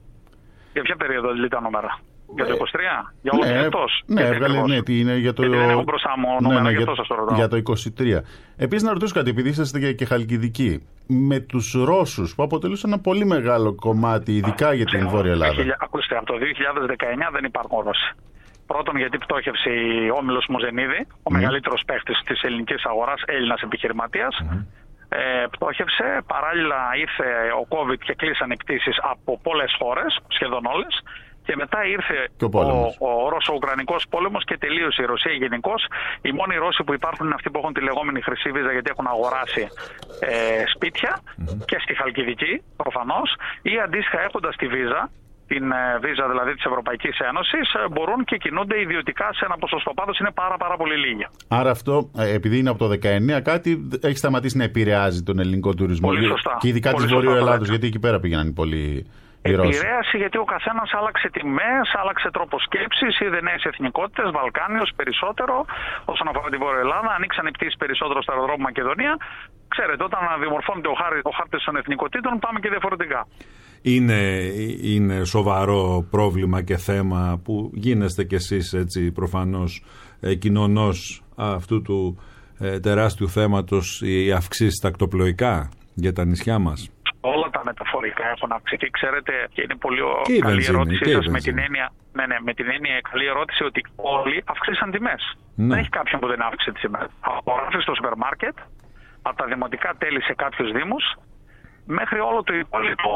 Για ποια περίοδο αντλεί τα νούμερα. Για το είκοσι τρία, για όλο Ναι, το έτος. ναι, Γιατί έβγαλε, ακριβώς? ναι, τι είναι για το. Γιατί δεν έχω μπροστά μου νούμερα, ναι, γι' για, αυτό σας το ρωτάω. για το είκοσι τρία. Επίσης, να ρωτήσω κάτι, επειδή είσαστε και, και χαλκιδικοί. Με τους Ρώσους που αποτελούσαν ένα πολύ μεγάλο κομμάτι, ειδικά για την Βόρεια Ελλάδα. Ακούστε, από το δύο χιλιάδες δεκαεννιά δεν υπάρχουν Ρώσοι. Πρώτον, γιατί πτώχευσε ο Όμιλος Μουζενίδη, ο Mm. μεγαλύτερος παίχτης της ελληνικής αγοράς, Έλληνας επιχειρηματίας. Mm. Ε, πτώχευσε. Παράλληλα ήρθε ο COVID και κλείσανε πτήσεις από πολλές χώρες, σχεδόν όλες. Και μετά ήρθε ο, ο, ο Ρώσο-Ουκρανικός πόλεμος και τελείωσε η Ρωσία γενικώς. Οι μόνοι Ρώσοι που υπάρχουν είναι αυτοί που έχουν τη λεγόμενη χρυσή βίζα, γιατί έχουν αγοράσει ε, σπίτια mm-hmm. και στη Χαλκιδική προφανώς, ή αντίστοιχα έχοντας τη βίζα, την ε, βίζα δηλαδή της Ευρωπαϊκής Ένωσης, ε, μπορούν και κινούνται ιδιωτικά σε ένα ποσοστό. Πάντως είναι πάρα πάρα πολύ λίγοι. Άρα αυτό, ε, επειδή είναι από το δεκαεννιά κάτι, έχει σταματήσει να επηρεάζει τον ελληνικό τουρισμό. Πολύ σωστά. Και ειδικά Πολύ της σωστά, Βορείου το Ελλάδος, λέτε. γιατί εκεί πέρα πήγαιναν πολλοί οι Ρώσοι. Επηρέαση γιατί ο καθένας άλλαξε τιμές, άλλαξε τρόπο σκέψης, είδε νέες εθνικότητες, Βαλκάνιος περισσότερο. Όσον αφορά τη Βόρεια Ελλάδα, ανοίξαν οι πτήσεις περισσότερο στο αεροδρόμιο Μακεδονία. Ξέρετε, όταν διαμορφώνεται ο, χάρη, ο χάρτης των εθνικότητων, πάμε και διαφορετικά. Είναι, είναι σοβαρό πρόβλημα και θέμα που γίνεστε κι εσείς έτσι προφανώς ε, κοινωνός αυτού του ε, τεράστιου θέματος, οι αυξήσεις τακτοπλοϊκά για τα νησιά μας. Όλα τα μεταφορικά έχουν αυξηθεί. Ξέρετε, και είναι πολύ Και η καλή βενζίνη, ερώτησή και η σας με βενζίνη. την έννοια, ναι, ναι, με την έννοια καλή ερώτηση ότι όλοι αυξήσαν τιμές. Ναι. Δεν έχει κάποιον που δεν αύξησε τις τιμές. Από ράφι στο σούπερ μάρκετ από τα δημοτικά τέλη σε κάποιους δήμους, μέχρι όλο το υπόλοιπο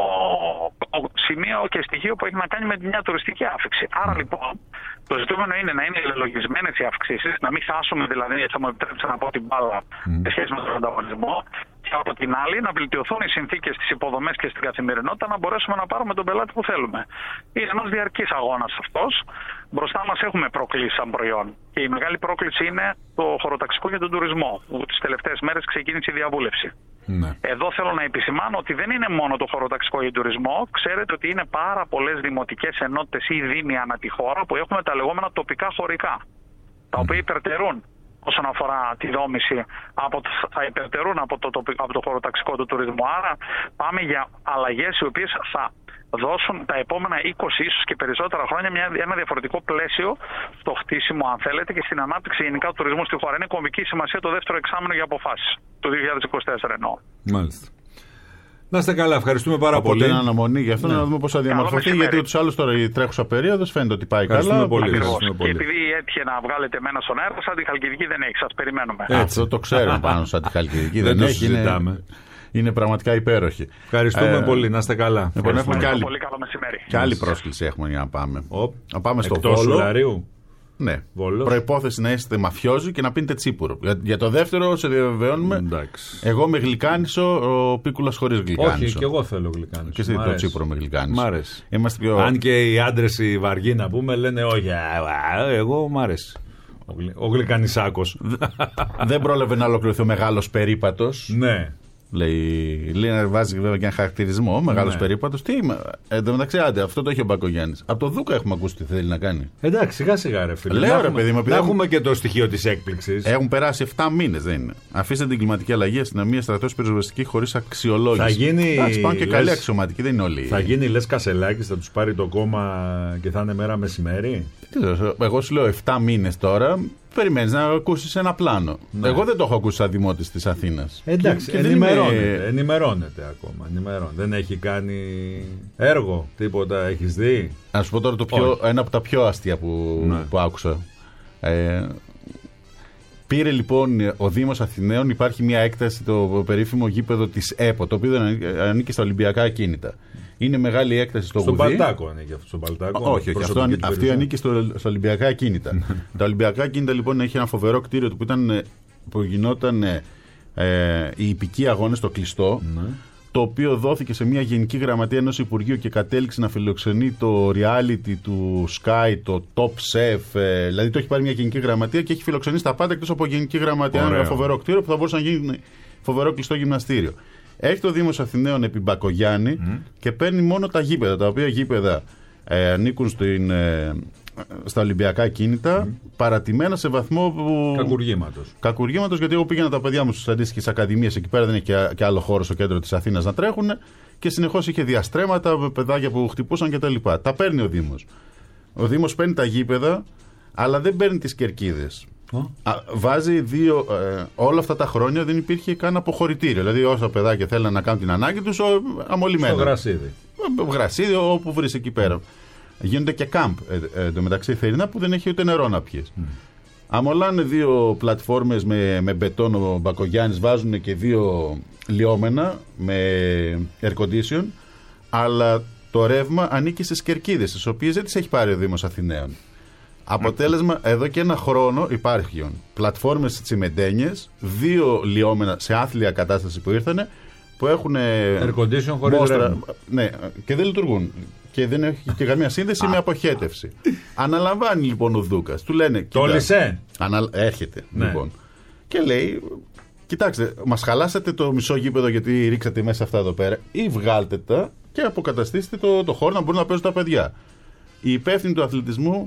σημείο και στοιχείο που έχει να κάνει με μια τουριστική άφηξη. Άρα λοιπόν το ζητούμενο είναι να είναι λογισμένες οι αυξήσεις, να μην χάσουμε δηλαδή, θα μου επιτρέψετε να πω την μπάλα σε σχέση με τον ανταγωνισμό, και από την άλλη να βελτιωθούν οι συνθήκες στις υποδομές και στην καθημερινότητα, να μπορέσουμε να πάρουμε τον πελάτη που θέλουμε. Είναι ένας διαρκής αγώνας αυτός. Μπροστά μας έχουμε προκλήσεις σαν προϊόν. Και η μεγάλη πρόκληση είναι το χωροταξικό και τον τουρισμό, που τις τελευταίες μέρες ξεκίνησε η διαβούλευση. Ναι. Εδώ θέλω να επισημάνω ότι δεν είναι μόνο το χωροταξικό ή τουρισμό. Ξέρετε ότι είναι πάρα πολλές δημοτικές ενότητες ή δήμοι ανά τη χώρα που έχουμε τα λεγόμενα τοπικά χωρικά, τα οποία υπερτερούν όσον αφορά τη δόμηση, από το, θα υπερτερούν από το, από το χωροταξικό του τουρισμού. Άρα πάμε για αλλαγές οι οποίες θα δώσουν τα επόμενα είκοσι ίσως και περισσότερα χρόνια μια, ένα διαφορετικό πλαίσιο στο χτίσιμο, αν θέλετε, και στην ανάπτυξη γενικά του τουρισμού στη χώρα. Είναι κομβική σημασία το δεύτερο εξάμηνο για αποφάσεις του δύο χιλιάδες είκοσι τέσσερα εννοώ. Μάλιστα. Να είστε καλά, ευχαριστούμε πάρα από πολύ. Είναι αναμονή γι' αυτό, ναι. Να δούμε πώς θα διαμορφωθεί. Γιατί ούτως άλλως τώρα η τρέχουσα περίοδος φαίνεται ότι πάει καλά. Πολύ. Και επειδή έτυχε να βγάλετε εμένα στον αέρα, σαν τη Χαλκιδική δεν έχει, σας περιμένουμε. Αυτό το ξέρουμε πάνω, σαν τη Χαλκιδική δεν, δεν έχει. Είναι, είναι πραγματικά υπέροχη. Ευχαριστούμε ε, πολύ, να είστε καλά. Λοιπόν, έχουμε και άλλη, πολύ καλό μεσημέρι. Και άλλη πρόσκληση έχουμε για να πάμε. Ο, να πάμε στο Βόλο. Ναι. Προϋπόθεση να είστε μαφιόζοι και να πίνετε τσίπουρο. Για, για το δεύτερο, σε διαβεβαιώνουμε. Εντάξει. Εγώ με γλυκάνισο, ο Πίκουλας χωρίς γλυκάνισο. Όχι, και εγώ θέλω γλυκάνισο. Και εσύ το τσίπουρο με γλυκάνισο. Μ' αρέσει. Πιο... Αν και οι άντρες οι βαργοί να πούμε λένε όχι, εγώ μ' αρέσει. Ο, γλυ... ο γλυκανισάκος. Δεν πρόλαβε να ολοκληρωθεί ο μεγάλος περίπατος. Ναι. Λέει, λέει να βάζει βέβαια και ένα χαρακτηρισμό, μεγάλος ναι. περίπατος. Τι είμαι. Εν τω μεταξύ, άντε, αυτό το έχει ο Μπακογιάννης. Από το Δούκα έχουμε ακούσει τι θέλει να κάνει. Εντάξει, σιγά σιγά ρε φίλε. Λέω ρε παιδί μου, να έχουμε και το στοιχείο της έκπληξης. Έχουν περάσει επτά μήνες, δεν είναι. Αφήστε την κλιματική αλλαγή, αστυνομία, στρατός, πυροσβεστική χωρίς αξιολόγηση. Θα γίνει. Εντάξει, πάνε και καλή αξιωματική, δεν είναι όλοι. Θα γίνει λες Κασελάκης, θα τους πάρει το κόμμα και θα είναι μέρα μεσημέρι. Εγώ σου λέω επτά μήνες τώρα. Περιμένεις να ακούσεις ένα πλάνο. Ναι. Εγώ δεν το έχω ακούσει σαν δημότης της Αθήνας. Εντάξει, και, και ενημερώνεται, είμαι... ενημερώνεται ακόμα. Ενημερώνεται. Δεν έχει κάνει έργο, τίποτα έχεις δει. Να σου πω τώρα το πιο, ένα από τα πιο αστεία που, ναι. που άκουσα. Ε, πήρε λοιπόν ο Δήμος Αθηναίων, υπάρχει μια έκταση, το περίφημο γήπεδο της ΕΠΟ, το οποίο ανήκει στα Ολυμπιακά Ακίνητα. Είναι μεγάλη έκταση στο στον Γουδί. Παλτάκο ανήκει αυτό. Στον Παλτάκο. Όχι, όχι. Αυτό, αυτή ανήκει στο, στα Ολυμπιακά Ακίνητα. Τα Ολυμπιακά Ακίνητα λοιπόν έχει ένα φοβερό κτίριο που, ήταν, που γινόταν ε, οι υπηκοί αγώνες στο κλειστό. Ναι. Το οποίο δόθηκε σε μια γενική γραμματεία ενός Υπουργείου και κατέληξε να φιλοξενεί το reality του Sky, το Top Chef. Ε, δηλαδή το έχει πάρει μια γενική γραμματεία και έχει φιλοξενήσει τα πάντα εκτός από γενική γραμματεία. Ωραίο. Ένα φοβερό κτίριο που θα μπορούσε να γίνει φοβερό κλειστό γυμναστήριο. Έχει το Δήμος Αθηναίων επί Μπακογιάννη mm. και παίρνει μόνο τα γήπεδα, τα οποία γήπεδα ε, ανήκουν στην, ε, στα Ολυμπιακά Κίνητα, mm. παρατημένα σε βαθμό που... Κακουργήματος. Κακουργήματος, γιατί εγώ πήγαινα τα παιδιά μου στις αντίστοιχες ακαδημίες, εκεί πέρα δεν έχει και, και άλλο χώρο στο κέντρο της Αθήνας να τρέχουν και συνεχώς είχε διαστρέμματα, παιδάκια που χτυπούσαν κτλ. Τα, τα παίρνει ο Δήμος. Ο Δήμος παίρνει τα γήπεδα, αλλά δεν παίρνει τις κερκίδες. Α, βάζει δύο. Ε, όλα αυτά τα χρόνια δεν υπήρχε καν αποχωρητήριο. Δηλαδή, όσα παιδάκια θέλουν να κάνουν την ανάγκη τους, αμολυμένα. Στο γρασίδι. Γρασίδι, όπου βρει εκεί πέρα. Γίνονται και κάμπ ε, ε, το μεταξύ θερινά που δεν έχει ούτε νερό να πιεις. Mm. Αμολάνε δύο πλατφόρμες με, με μπετόν ο Μπακογιάννης, βάζουν και δύο λιώμενα με air condition, αλλά το ρεύμα ανήκει στις κερκίδες, τις οποίες δεν τις έχει πάρει ο Δήμος Αθηναίων. Αποτέλεσμα, εδώ και ένα χρόνο υπάρχουν πλατφόρμες τσιμεντένιες, δύο λιώμενα σε άθλια κατάσταση που ήρθανε, που έχουν air condition χωρίς ρεύμα. Ναι, και δεν λειτουργούν. Και δεν έχει και καμία σύνδεση με αποχέτευση. Αναλαμβάνει λοιπόν ο Δούκας. Του λένε. Το λυσέ. Αναλ... Έρχεται ναι. λοιπόν. Και λέει, κοιτάξτε, μας χαλάσατε το μισό γήπεδο γιατί ρίξατε μέσα αυτά εδώ πέρα. Ή βγάλτε τα και αποκαταστήστε το, το χώρο να μπορούν να παίζουν τα παιδιά. Η υπεύθυνη του αθλητισμού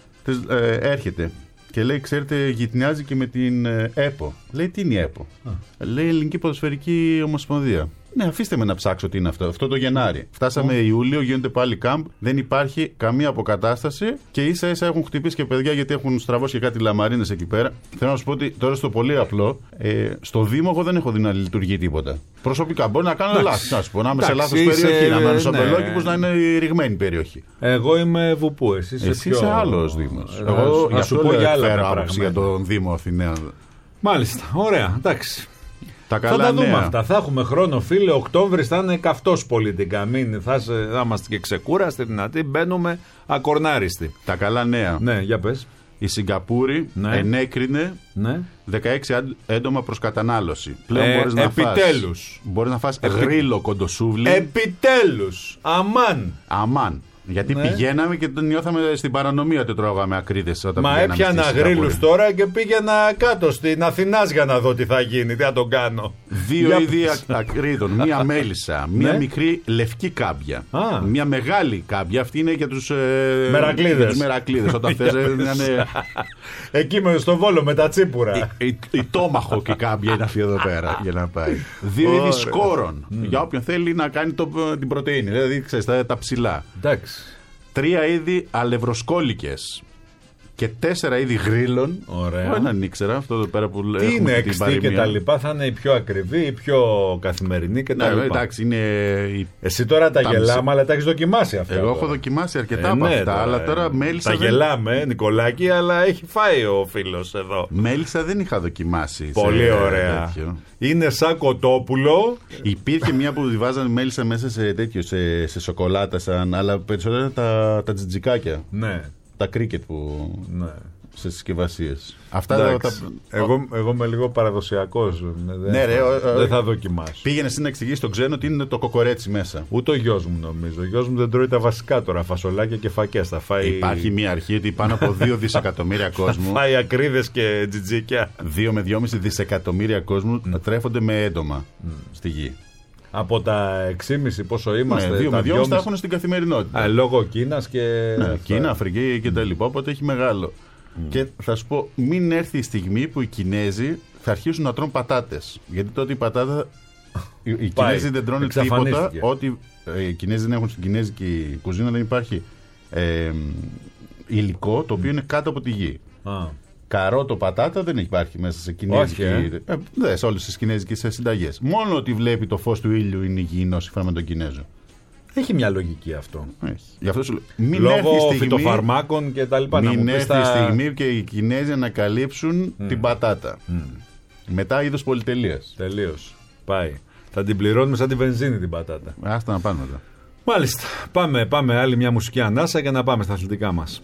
ε, έρχεται και λέει, ξέρετε, γυτνιάζει και με την ε, ΕΠΟ. Λέει, τι είναι η ΕΠΟ? Α. Λέει, Ελληνική Ποδοσφαιρική Ομοσπονδία. Ναι, αφήστε με να ψάξω τι είναι αυτό. Αυτό το Γενάρη. Φτάσαμε oh. Ιούλιο, γίνονται πάλι κάμπ. Δεν υπάρχει καμία αποκατάσταση και ίσα ίσα έχουν χτυπήσει και παιδιά γιατί έχουν στραβώσει και κάτι λαμαρίνες εκεί πέρα. Θέλω να σου πω ότι τώρα στο πολύ απλό, ε, στο Δήμο, εγώ δεν έχω δει να λειτουργεί τίποτα. Προσωπικά μπορεί να κάνω λάθος. Να σου πω, να είμαι σε λάθος περιοχή, να μένω σε απελόκηπους, να είναι η ρηγμένη περιοχή. Εγώ είμαι Βουπού, εσύ είσαι, εσύ πιο... είσαι άλλος Δήμος. Εγώ, εγώ να σου πω για άλλα πράγματα για τον Δήμο Αθηναίων. Μάλιστα, ωραία, εντάξει. Τα θα καλά τα δούμε νέα. αυτά. Θα έχουμε χρόνο, φίλε. Οκτώβρης θα είναι καυτός πολιτικά. Μην, θα, σε, θα είμαστε και ξεκούραστοι, δυνατοί. Μπαίνουμε ακορνάριστοι. Τα καλά νέα. Ναι, για πες. Η Σιγκαπούρη Ναι. ενέκρινε Ναι. δεκαέξι έντομα προς κατανάλωση. Πλέον Ε, μπορείς να επιτέλους. φας, μπορείς να φας γρίλο κοντοσούβλι. Επιτέλους. Αμάν. Αμάν. Γιατί Ναι. πηγαίναμε και τον νιώθαμε στην παρανομία ότι τρώγαμε ακρίδες όταν Μα πηγαίναμε έπιανα στη Σιγκαπούρη. γρίλους τώρα και πήγαινα κάτω στην Αθηνάς για να δω τι θα γίνει, τι θα τον κάνω. Δύο Για είδη πες. ακρίδων. Μία μέλισσα, μία Ναι. μικρή λευκή κάμπια. Α. Μία μεγάλη κάμπια. Αυτή είναι για τους, ε, Μερακλείδες. για τους μερακλείδες. Όταν θες ε, να είναι. Εκεί με στο Βόλο με τα τσίπουρα. Η, η, η τόμαχο και κάμπια είναι αυτή εδώ πέρα για να πάει. Δύο Ωραία. είδη σκόρων. Για όποιον θέλει να κάνει το, την πρωτεΐνη. Δηλαδή ξέρεις, τα, τα ψηλά. Εντάξει. Τρία είδη αλευροσκόλικες. Και τέσσερα είδη γρίλων. Ωραία. Δεν ήξερα αυτό εδώ πέρα που Τι έχουμε είναι την εξτή και παροιμία. τα λοιπά, θα είναι η πιο ακριβή, η πιο καθημερινή και τα Ναι, λοιπά. εντάξει, είναι. η- Εσύ τώρα τα, τα γελάμε, μισή. αλλά τα έχει δοκιμάσει αυτά. Εγώ τώρα. έχω δοκιμάσει αρκετά Ε, από ναι, αυτά, αλλά τώρα ε, μέλισσα. Τα δεν- γελάμε, Νικολάκη, αλλά έχει φάει ο φίλος εδώ. Μέλισσα δεν είχα δοκιμάσει. Πολύ σε ωραία. τέτοιο. Είναι σαν κοτόπουλο. Υπήρχε μια που τη βάζανε μέλισσα μέσα σε τέτοιο, σε, σε σοκολάτα, σαν, αλλά περισσότερα τα, τα τζιτζικάκια. Ναι, Τα κρίκετ που. ναι. Σε συσκευασίες. Αυτά τα, Εντάξει. τα- Εγώ, εγώ είμαι λίγο παραδοσιακός. Δεν, Ναι, ρε, θα, ο- ο- δεν θα δοκιμάσω. Πήγαινε εσύ να εξηγήσει τον ξένο τι είναι το κοκορέτσι μέσα. Ούτε ο γιος μου νομίζω. Ο γιος μου δεν τρώει τα βασικά τώρα. Φασολάκια και φακές. Θα φάει, Υπάρχει μια αρχή ότι πάνω από δύο δισεκατομμύρια κόσμου, φάει ακρίδες και τζιτζίκια. δύο με δυόμισι δισεκατομμύρια κόσμου τρέφονται με έντομα στη γη. Από τα έξι κόμμα πέντε πόσο είμαστε. Ναι, δύο τα με δυόμισι τα δυόμισι. έχουν στην καθημερινότητα. Α, λόγω Κίνας και. Ναι, Κίνα, Αφρική και τα λοιπά, οπότε έχει μεγάλο. Και θα σου πω, μην έρθει η στιγμή που οι Κινέζοι θα αρχίσουν να τρώνε πατάτες. Γιατί τότε η πατάτα. Οι, οι Πάει. Κινέζοι δεν τρώνε τίποτα. Εξαφανίστηκε. Ό,τι ε, οι Κινέζοι δεν έχουν στην κινέζικη κουζίνα δεν υπάρχει ε, υλικό το οποίο είναι κάτω από τη γη. Α, Καρότο, πατάτα δεν υπάρχει μέσα σε κινέζικη. Όχι, ε. ε, δε, σε όλες τις κινέζικες συνταγές. Μόνο ότι βλέπει το φως του ήλιου είναι υγιεινός σύμφωνα με τον Κινέζο. έχει μια λογική αυτό. Έχει. Γι' αυτό σου λέω. Μην έρθει η Λόγω στιγμή- φυτοφαρμάκων και τα λοιπά. να μου Μην πεις έρθει τα- η στιγμή και οι Κινέζοι ανακαλύψουν την πατάτα. Μετά είδος πολυτελείας. Τελείως. Πάει. Θα την πληρώνουμε σαν τη βενζίνη την πατάτα. Άστα να πάνε μετά. Μάλιστα. Πάμε, πάμε άλλη μια μουσική ανάσα για να πάμε στα αθλητικά μας.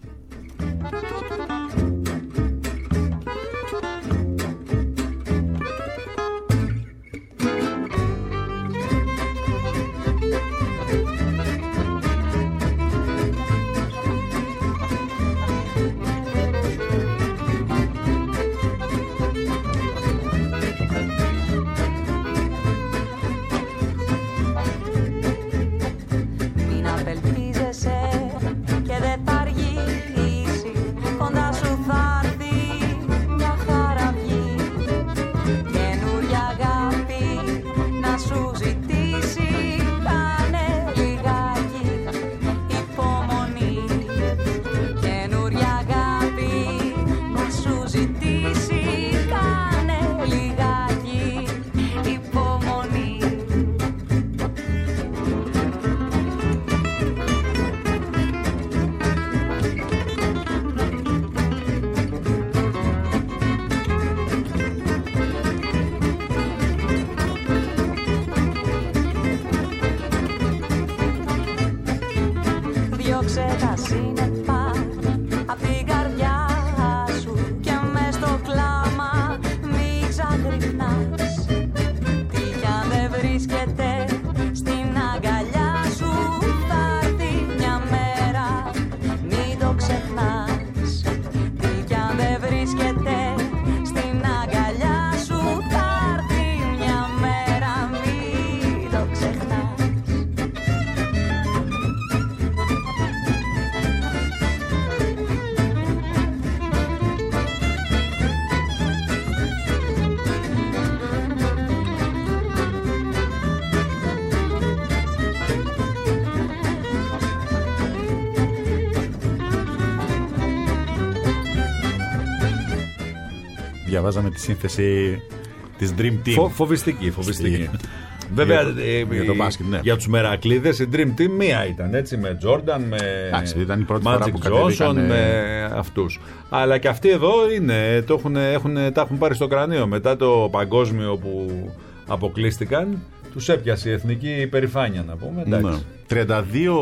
Μην απελπίζεσαι και δεν θα αργήσει. Κοντά σου θα έρθει μια χαραυγή. Καινούρια αγάπη να σου ζητήσει. Κάνε λιγάκι υπομονή. Καινούρια αγάπη να σου ζητήσει. Κάνε λιγάκι υπομονή. Διώξε τα σύννεφα απ' την καρδιά σου και μες στο κλάμα μη ξαγρυπνάς. Τι κι αν δεν βρίσκεται στην αγκαλιά σου θα έρθει μια μέρα, μη το ξεχνάς. Τι κι αν δεν βρίσκεται στην αγκαλιά σου θα έρθει μια μέρα, μη το ξεχνάς. Διαβάζαμε τη σύνθεση της Dream Team. Φο, φοβιστική, φοβιστική. Βέβαια, για, ε, για, το μπάσκετ, ναι. για τους Μερακλείδες η Dream Team μία ήταν, έτσι, με Jordan, με Άξι, ήταν η πρώτη Magic φορά που Johnson, με αυτούς. Αλλά και αυτοί εδώ είναι, το έχουν, έχουν, τα έχουν πάρει στο κρανίο. Μετά το παγκόσμιο που αποκλείστηκαν, τους έπιασε η εθνική υπερηφάνεια, να πούμε. Εντάξει. Ναι. τριάντα δύο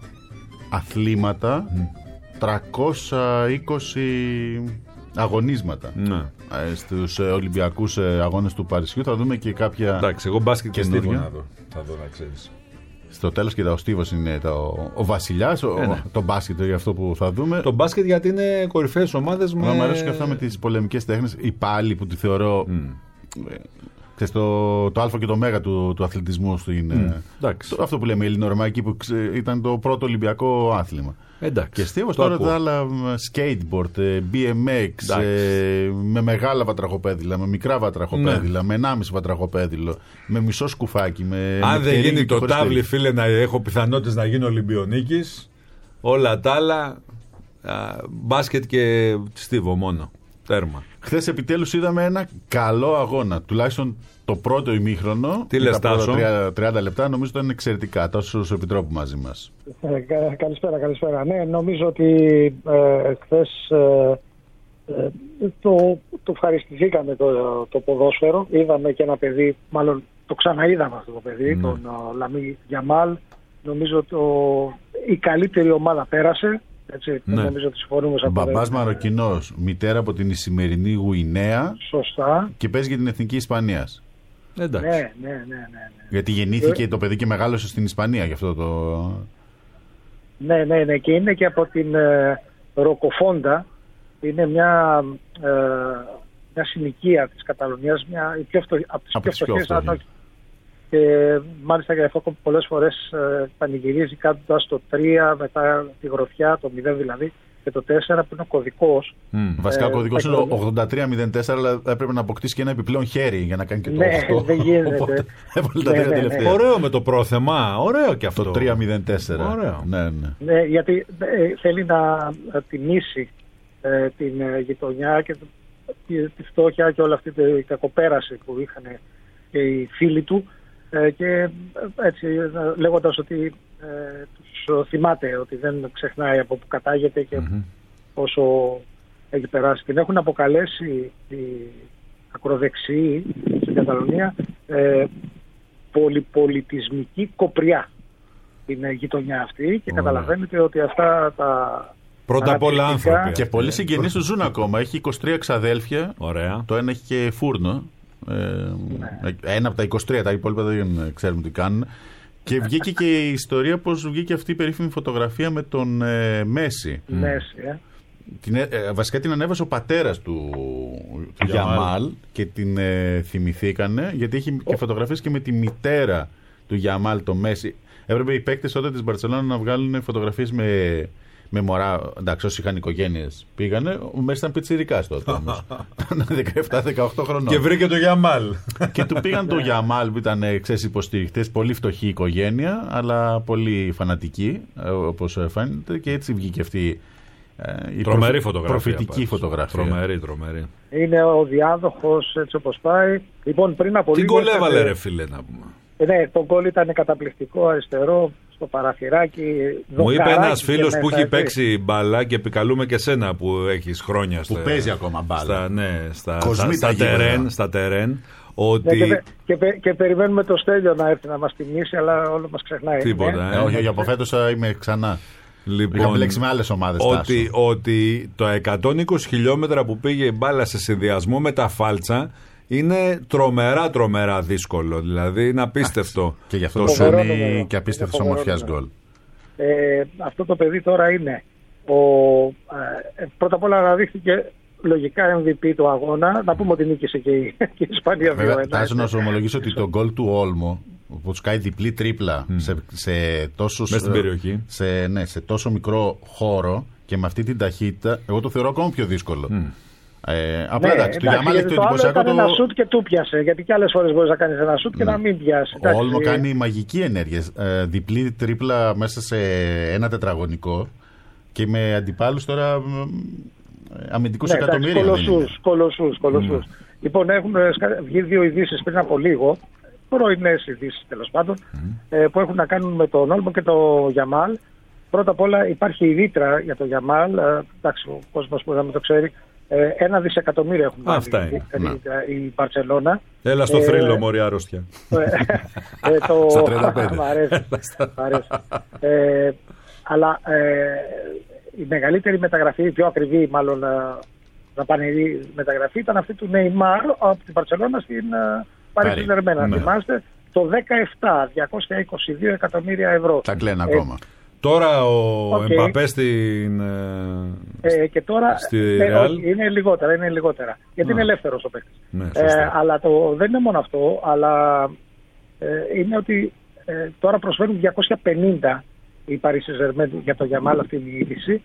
αθλήματα, mm. τριακόσια είκοσι αγωνίσματα. Ναι. Στους Ολυμπιακούς Αγώνες του Παρισιού. Θα δούμε και κάποια. Εντάξει, εγώ μπάσκετ και Στίβο να δω. Θα δω, να ξέρεις. Στο τέλος και ο Στίβος είναι το, ο βασιλιάς, ο, ε, ναι. το μπάσκετ για αυτό που θα δούμε. Το μπάσκετ γιατί είναι κορυφαίες ομάδες με. Μου αρέσουν και αυτά με τις πολεμικές τέχνες. Οι πάλι που τη θεωρώ. Mm. Ξέρεις, το, το α και το μέγα του, του αθλητισμού στην, mm. το, αυτό που λέμε η Ελληνορωμαϊκή που ξε, ήταν το πρώτο Ολυμπιακό άθλημα. Εντάξει, και Στίβος τώρα τα άλλα skateboard, μπι εμ εξ, ε, με μεγάλα βατραχοπέδιλα, με μικρά βατραχοπέδιλα, ναι. με ενάμιση βατραχοπέδιλο, με μισό σκουφάκι. Με, αν με δεν γίνει το χωριστή. τάβλι, φίλε, να έχω πιθανότητες να γίνω Ολυμπιονίκης, όλα τα άλλα α, μπάσκετ και Στίβο μόνο. Τέρμα. Χθες επιτέλους είδαμε ένα καλό αγώνα. Τουλάχιστον το πρώτο ημίχρονο. Τι λες, Τάσο? τριάντα λεπτά νομίζω ήταν εξαιρετικά. Τόσο σου επιτρόπου μαζί μας. Ε, καλησπέρα, καλησπέρα. Ναι, νομίζω ότι ε, χθες ε, ε, το, το ευχαριστηθήκαμε το, το ποδόσφαιρο. Είδαμε και ένα παιδί, μάλλον το ξαναείδαμε αυτό το παιδί, mm. τον uh, Λαμί Γιαμάλ. Νομίζω το, η καλύτερη ομάδα πέρασε. Έτσι, ναι. νομίζω ότι συμφωνούμε σε αυτό. Μπαμπάς Μαροκινός, μητέρα από την Ισημερινή Γουινέα. Σωστά. Και παίζει για την Εθνική Ισπανίας. Εντάξει. Ναι, ναι, ναι, ναι, ναι. Γιατί γεννήθηκε ε... το παιδί και μεγάλωσε στην Ισπανία, γι' αυτό το. Ναι, ναι, ναι. Και είναι και από την ε, Ροκοφόντα. Είναι μια, ε, μια συνοικία της Καταλωνίας, μια, η πιο φτω... από τις από πιο φτωχές. Και μάλιστα και αυτό πολλές φορές ε, πανηγυρίζει κάνοντας το τρία, μετά τη γροθιά, το μηδέν δηλαδή, και το τέσσερα που είναι ο κωδικός. Mm. Βασικά ο κωδικός ε, είναι ο ογδόντα τρία μηδέν τέσσερα, αλλά έπρεπε να αποκτήσει και ένα επιπλέον χέρι για να κάνει και το ναι, οκτώ. Δεν γίνεται. Οπότε, ναι, ναι, ναι, ναι. Ωραίο με το πρόθεμα, ωραίο και αυτό. Το τρία μηδέν τέσσερα. Ωραίο. Ναι, ναι. Ναι, γιατί ε, θέλει να τιμήσει ε, την ε, γειτονιά και τη, τη φτώχεια και όλη αυτή την κακοπέραση που είχαν και οι φίλοι του. Και έτσι λέγοντας ότι ε, τους θυμάται, ότι δεν ξεχνάει από που κατάγεται και mm-hmm. πόσο έχει περάσει. Την έχουν αποκαλέσει οι ακροδεξιοί στην Καταλωνία ε, πολυπολιτισμική κοπριά την γειτονιά αυτή και oh. καταλαβαίνετε ότι αυτά τα πρώτα απ' όλα άνθρωποι. Και πολλοί συγγενείς του ζουν ακόμα. Έχει είκοσι τρία ξαδέλφια. Ωραία. Το ένα έχει και φούρνο. Ε, ναι. Ένα από τα είκοσι τρία, τα υπόλοιπα δεν ξέρουμε τι κάνουν. Και βγήκε και η ιστορία πως βγήκε αυτή η περίφημη φωτογραφία με τον ε, Μέση. Μέση, ε. Την, ε, βασικά την ανέβασε ο πατέρας του, του Γιαμάλ και την ε, θυμηθήκανε, γιατί έχει και φωτογραφίες και με τη μητέρα του Γιαμάλ, το Μέση. Έπρεπε οι παίκτες τότε της Μπαρτσελόνα να βγάλουν φωτογραφίες με, με μωρά. Εντάξει, όσοι είχαν οικογένειες πήγανε. Ο Μέση ήταν πιτσιρικάς τότε όμως. δεκαεπτά δεκαοκτώ χρονών. Και βρήκε το Γιαμάλ. Και του πήγαν το Γιαμάλ που ήταν, ξέρεις, υποστηριχτές, πολύ φτωχή οικογένεια, αλλά πολύ φανατική, όπως φαίνεται, και έτσι βγήκε αυτή η τρομερή προφη... φωτογραφία. προφητική φωτογραφία. Τρομερή, τρομερή. Είναι ο διάδοχος, έτσι όπως πάει. Λοιπόν, πριν από τι λίγο. γκολ έβαλε, ρε φίλε, να πούμε. Ναι, το γκολ ήταν καταπληκτικό, αριστερό, στο παραθυράκι. Μου είπε ένας φίλος που έχει παίξει μπάλα και επικαλούμε και σένα που έχεις χρόνια. Που στα, παίζει ακόμα μπάλα. Στα, ναι, στα, στα, στα, τερέν, στα τερέν. Ότι... Ναι, και, και, και περιμένουμε το Στέλιο να έρθει να μας τιμήσει, αλλά όλο μας ξεχνάει. Τίποτα. Ναι. Ε. Όχι, για από φέτος είμαι ξανά. Λοιπόν, είχα μπλέξει με άλλες ομάδες. Ότι, ότι το εκατόν είκοσι χιλιόμετρα που πήγε η μπάλα σε συνδυασμό με τα φάλτσα είναι τρομερά τρομερά δύσκολο. Δηλαδή είναι απίστευτο. Και γι' αυτό το είναι και απίστευτος ομορφιάς γκολ. Ε, αυτό το παιδί τώρα είναι ο, ε, πρώτα απ' όλα αναδείχθηκε λογικά εμ βι πι του αγώνα. Να πούμε ότι νίκησε και η, και η Ισπανία δύο ένα. Θα να σου ομολογήσω ότι το γκολ του Όλμο που σκάει διπλή τρίπλα mm. σε, σε, τόσο, μες στην περιοχή. Σε, ναι, σε τόσο μικρό χώρο και με αυτή την ταχύτητα, εγώ το θεωρώ ακόμα πιο δύσκολο. Mm. Ε, απλά ναι, εντάξει, του Γιαμάλ έχει το εντυπωσιακό. Έκανε το... ένα σουτ και του πιάσε. Γιατί και άλλες φορές μπορείς να κάνεις ένα σουτ και ναι. να μην πιάσει. Ο Όλμο κάνει μαγική ενέργεια. Ε, διπλή τρίπλα μέσα σε ένα τετραγωνικό και με αντιπάλους τώρα ε, αμυντικούς ναι, εκατομμύρια. Κολοσσούς, κολοσσούς, κολοσσούς. Mm. Λοιπόν, έχουν βγει δύο ειδήσεις πριν από λίγο. πρωινές ειδήσεις τέλος πάντων, mm. ε, που έχουν να κάνουν με τον Όλμο και το Γιαμάλ. Πρώτα απ' όλα υπάρχει η ρήτρα για το Γιαμάλ. Ε, εντάξει, ο κόσμος που δεν το ξέρει, ε, ένα δισεκατομμύριο έχουν βάλει η, η Μπαρτσελώνα. Έλα στο ε, θρύλο, μωρή αρρώστια. Ε, το... Στα τριάντα πέντε. Μ' αρέσει. Μ' αρέσει. Ε, αλλά ε, η μεγαλύτερη μεταγραφή, η πιο ακριβή μάλλον δαπανηρή μεταγραφή, ήταν αυτή του Νεϊμάρ από την Μπαρτσελώνα στην Παρί Σεν-Ζερμέν. Αν θυμάστε, το δεκαεπτά, διακόσια είκοσι δύο εκατομμύρια ευρώ. Τα κλαίνε ακόμα. Τώρα ο okay. Εμπαπέ στην. Ε, και τώρα στη ε, όχι, είναι λιγότερα, είναι λιγότερα. Γιατί mm. είναι ελεύθερος ο παίκτης. Ναι, ε, αλλά το, δεν είναι μόνο αυτό, αλλά ε, είναι ότι ε, τώρα προσφέρουν διακόσια πενήντα η Παρί Σεν-Ζερμέν για το Γιαμάλ αυτή η είδηση.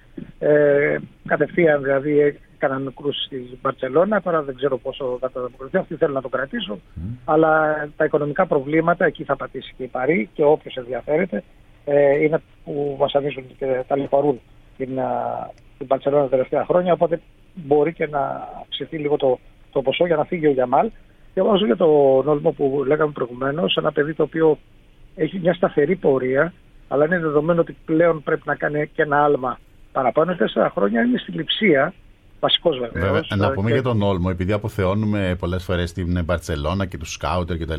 Ε, κατευθείαν δηλαδή έκαναν κρούση στη Μπαρτσελώνα. Τώρα δεν ξέρω πόσο θα το ανταποκριθεί. Αυτοί θέλουν να το κρατήσουν. Mm. Αλλά τα οικονομικά προβλήματα εκεί θα πατήσει και η Παρί και όποιος ενδιαφέρεται. Ε, είναι που βασανίζουν και ταλαιπωρούν την, την Μπαρτσελώνα τα τελευταία χρόνια, οπότε μπορεί και να αυξηθεί λίγο το, το ποσό για να φύγει ο Γιαμάλ. Και όσο για τον Όλμο που λέγαμε προηγουμένως, ένα παιδί το οποίο έχει μια σταθερή πορεία, αλλά είναι δεδομένο ότι πλέον πρέπει να κάνει και ένα άλμα παραπάνω. Τέσσερα χρόνια είναι στη Λειψία, βασικός βεβαίως. Βέβαια, να πούμε και... για τον Όλμο, επειδή αποθεώνουμε πολλές φορές την Μπαρτσελώνα και τους σκάουτερ κτλ.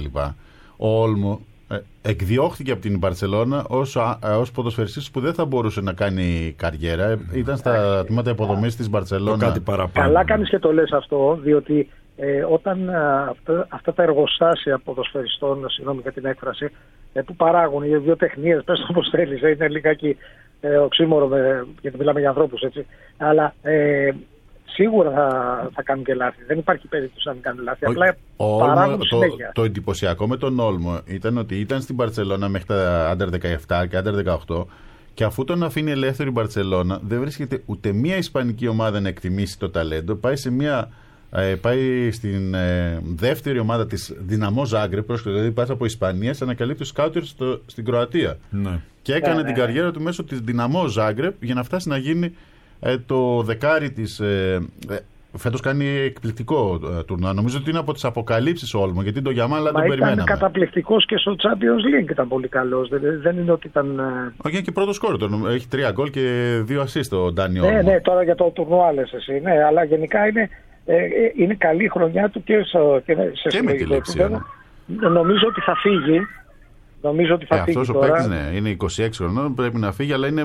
Ο Όλμο Ε, εκδιώχθηκε από την Μπαρτσελώνα ως, ως ποδοσφαιριστής που δεν θα μπορούσε να κάνει καριέρα. Ήταν στα τμήματα υποδομής της Μπαρτσελώνα. Καλά κάνεις και το λες αυτό, διότι ε, όταν α, αυτά, αυτά τα εργοστάσια ποδοσφαιριστών, συγγνώμη για την έκφραση, ε, που παράγουν οι βιοτεχνίες, πες το όπως θέλεις, ε, είναι λιγάκι ε, οξύμορο, με, γιατί μιλάμε για ανθρώπους, έτσι, αλλά ε, σίγουρα θα, θα κάνουν και λάθη. Δεν υπάρχει περίπτωση να μην κάνουν λάθη. Απλά παράγουν συνέχεια. Το, το εντυπωσιακό με τον Όλμο ήταν ότι ήταν στην Μπαρτσελώνα μέχρι τα άντερ δεκαεπτά και άντερ δεκαοκτώ και αφού τον αφήνει ελεύθερη η Μπαρτσελώνα, δεν βρίσκεται ούτε μία ισπανική ομάδα να εκτιμήσει το ταλέντο. Πάει, σε μια, ε, πάει στην ε, δεύτερη ομάδα της Δυναμό Ζάγκρεπ, δηλαδή πας από Ισπανία, σε ανακαλύπτει σκάουτερ στην Κροατία. Ναι. Και έκανε ναι, την ναι. καριέρα του μέσω της Δυναμό Ζάγκρεπ για να φτάσει να γίνει Ε, το δεκάρι της. Ε, ε, φέτος κάνει εκπληκτικό ε, τουρνουά. Νομίζω ότι είναι από τις αποκαλύψεις ο Όλμο, γιατί το Γιαμάλ δεν τον περιμέναμε. Ήταν καταπληκτικός και στο Champions League ήταν πολύ καλός. Δεν, δεν είναι ότι ήταν. Όχι, είναι και πρώτο σκόρ. Έχει τρία γκολ και δύο ασίστ ο Ντάνι Όλμο. Ναι, ναι, τώρα για το τουρνουά λες εσύ. Ναι, αλλά γενικά είναι, ε, είναι καλή χρονιά του και, στο, και σε συλλογικό επίπεδο. Νομίζω ότι θα φύγει. Νομίζω ότι θα ε, φύγει αυτός τώρα. Ο παίκτης, ναι, είναι είκοσι έξι χρονών, πρέπει να φύγει, αλλά είναι,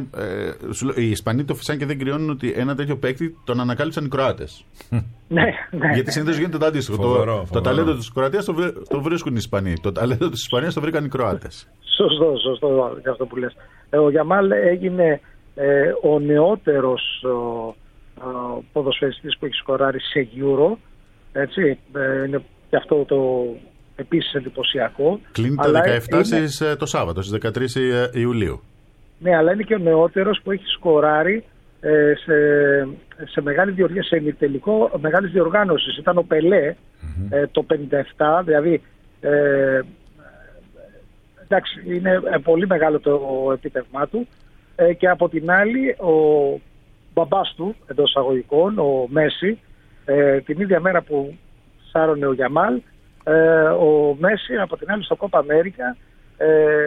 ε, οι Ισπανοί το φυσάνε και δεν κρυώνουν ότι ένα τέτοιο παίκτη τον ανακάλυψαν οι Κροάτες. Ναι, ναι. Γιατί συνήθως γίνεται το αντίστοιχο. Φοβερό, το, το ταλέντο της Κροατίας το, το βρίσκουν οι Ισπανοί. Το ταλέντο της Ισπανίας το βρήκαν οι Κροάτες. Σωστό, σωστό και αυτό που λες. Ε, ο Γιαμάλ έγινε ε, ο νεότερος ο, ο ποδοσφαιριστής που έχει σκοράρει σε Euro. Έτσι, ε, είναι και αυτό το επίσης εντυπωσιακό. Κλείνει τα δεκαεπτά είναι... στις, το Σάββατο, στις δεκατρείς Ιουλίου. Ναι, αλλά είναι και ο νεότερος που έχει σκοράρει ε, σε, σε μεγάλη διοργάνωση, σε ημιτελικό μεγάλης διοργάνωσης. Ήταν ο Πελέ mm-hmm. ε, το πενήντα επτά, δηλαδή ε, εντάξει, είναι πολύ μεγάλο το επίτευγμά του ε, και από την άλλη ο μπαμπάς του, εντός εισαγωγικών, ο Μέση, ε, την ίδια μέρα που σάρωνε ο Γιαμάλ, Ε, ο Μέση από την άλλη στο Κόπα Αμέρικα ε,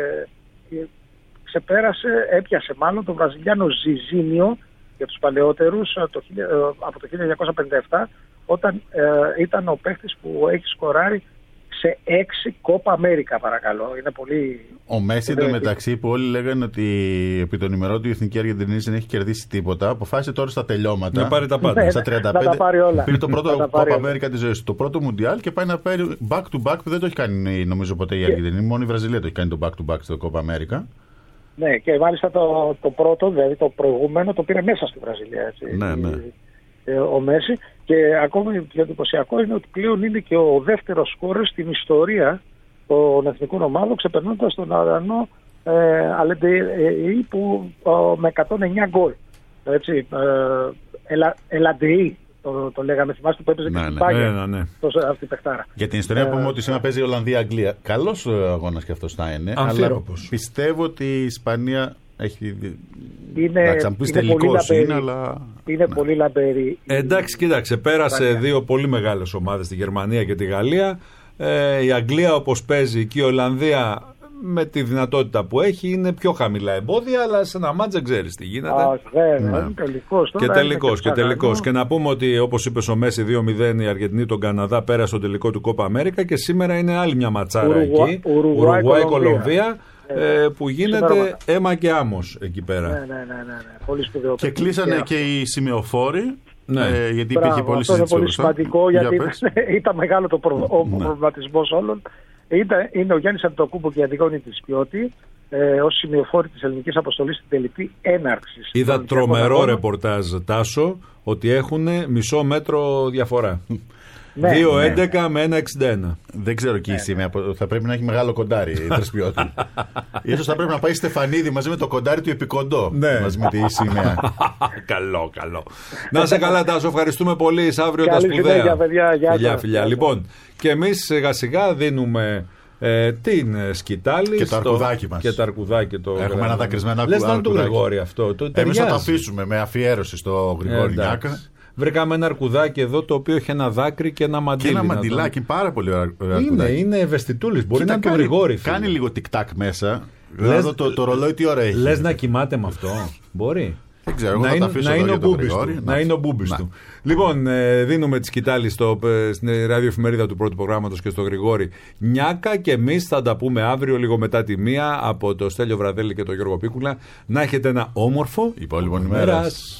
ξεπέρασε, έπιασε μάλλον τον Βραζιλιάνο Ζιζίνιο για τους παλαιότερους το, ε, από το χίλια εννιακόσια πενήντα επτά, όταν ε, ήταν ο παίχτης που έχει σκοράρει σε έξι Κόπα Αμέρικα, παρακαλώ. Είναι πολύ... Ο Μέση εντωμεταξύ που όλοι λέγανε ότι επί των ημερών του η Εθνική Αργεντινή δεν έχει κερδίσει τίποτα, αποφάσισε τώρα στα τελειώματα να πάρει τα πάντα. Ναι, στα τριάντα πέντε να τα πάρει όλα. Πήρε το πρώτο Κόπα Αμέρικα της ζωής του, το πρώτο Μουντιάλ και πάει να πάρει back to back που δεν το έχει κάνει νομίζω ποτέ η Αργεντινή. Μόνο η Βραζιλία το έχει κάνει το back to back στο Κόπα Αμέρικα. Ναι, και μάλιστα το, το πρώτο, δηλαδή το προηγούμενο, το πήρε μέσα στη Βραζιλία. Έτσι. Ναι, ναι. Ο Μέση, και ακόμη πιο εντυπωσιακό είναι ότι πλέον είναι και ο δεύτερος σκόρερ στην ιστορία των εθνικών ομάδων, ξεπερνώντας τον Αρανό ε, Αλεντεή που ε, με εκατόν εννιά γκολ. Έτσι, ε, ελα, Ελαντεή το, το λέγαμε, θυμάστε που έπαιζε ναι, και στην ναι, Πάγια ναι, ναι. αυτή η παιχτάρα. Για την ιστορία ε, πούμε ότι σήμερα παίζει η Ολλανδία-Αγγλία. Καλός αγώνας και αυτός θα είναι, αλλά πιστεύω ότι η Ισπανία έχει... Είναι, εντάξει, αν πεις τελικός είναι, αλλά... Είναι ναι. πολύ λαμπερή. Εντάξει, κοίταξε, πέρασε Ισπανία. Δύο πολύ μεγάλες ομάδες, τη Γερμανία και τη Γαλλία. Ε, η Αγγλία όπως παίζει και η Ολλανδία με τη δυνατότητα που έχει είναι πιο χαμηλά εμπόδια, αλλά σε ένα μάτς δεν ξέρεις τι γίνεται. Α, βέβαια, ναι. τελικός, και τελικός και τελικός. Και να πούμε ότι όπως είπε ο Μέση δύο μηδέν η Αργεντινή τον Καναδά πέρασε στο τελικό του Κόπα Αμέρικα και σήμερα είναι άλλη μια ματσάρα Ουρουγουά, εκεί. Ουρουγουάη-Κολομβία. Ε, που γίνεται αίμα και άμμος εκεί πέρα. Ναι, ναι, ναι, ναι, ναι. Πολύ σπουδαίο. Και κλείσανε και οι σημεοφόροι. Ναι. Ε, γιατί Μπράβο, υπήρχε πολύ αυτό είναι πολύ σημαντικό, για γιατί πες. ήταν μεγάλο το προ... ο ναι. προβληματισμός όλων. Ήταν, είναι ο Γιάννης Αντετοκούμπο και η Αντιγόνη της Πιώτη ε, ως σημειοφόροι της ελληνικής αποστολής στην τελική έναρξη. Είδα τρομερό ρεπορτάζ, Τάσο, ότι έχουν μισό μέτρο διαφορά. Ναι, δύο ναι. έντεκα με ένα εξήντα ένα. Δεν ξέρω και η σημαία. Θα πρέπει να έχει μεγάλο κοντάρι η Τρισπιώτη. Ίσως θα πρέπει να πάει η Στεφανίδη μαζί με το κοντάρι του Επικοντό. Ναι. Μαζί με τη σημαία. Καλό, καλό. Να σε καλά, Τάσο. Ευχαριστούμε πολύ. Αύριο τα σπουδαία. Φιλιά, παιδιά. Γεια φιλιά, φιλιά. Λοιπόν, και εμείς σιγά σιγά δίνουμε ε, την σκητάλη. Και το αρκουδάκι μας. Και το αρκουδάκι. Το Έχουμε ένα δακρυσμένο αρκουδάκι. Λες να είναι του Γρηγόρη αυτό. Εμείς θα το αφήσουμε με αφιέρωση στο Γρηγόρη Νιάκα. Βρήκαμε ένα αρκουδάκι εδώ το οποίο έχει ένα δάκρυ και ένα μαντίλι. Και ένα μαντιλάκι, πάρα πολύ ωραίο αρκουδάκι. Είναι, είναι ευαισθητούλης. Μπορεί να είναι του Γρηγόρη. Κάνει λίγο τικ-τακ μέσα. Δηλαδή το, το ρολόι τι ώρα έχει. Λες να κοιμάται με αυτό. Μπορεί. Δεν ξέρω, εγώ θα το αφήσω να, εδώ είναι για τον Γρηγόρη. Του, να είναι ο μπούμπης του. Λοιπόν, ε, δίνουμε τη σκητάλη στο, στην ραδιοεφημερίδα του πρώτου προγράμματος και στο Γρηγόρη Νιάκα και εμείς θα τα πούμε αύριο λίγο μετά τη μία από το Στέλιο Βραδέλη και τον Γιώργο Πίκουλα. Να έχετε ένα όμορφο υπόλοιπο ημέρας.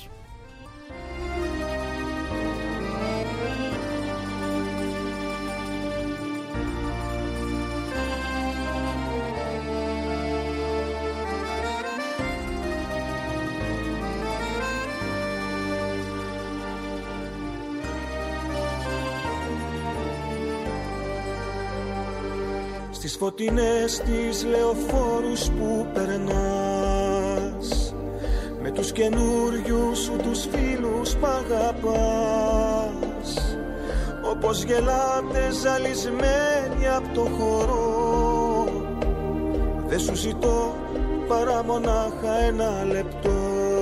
Στις φωτεινές τις λεωφόρους που περνάς, με τους καινούριους σου τους φίλους π' αγαπάς, όπως γελάτε ζαλισμένοι απ' το χορό, δεν σου ζητώ παρά μονάχα ένα λεπτό.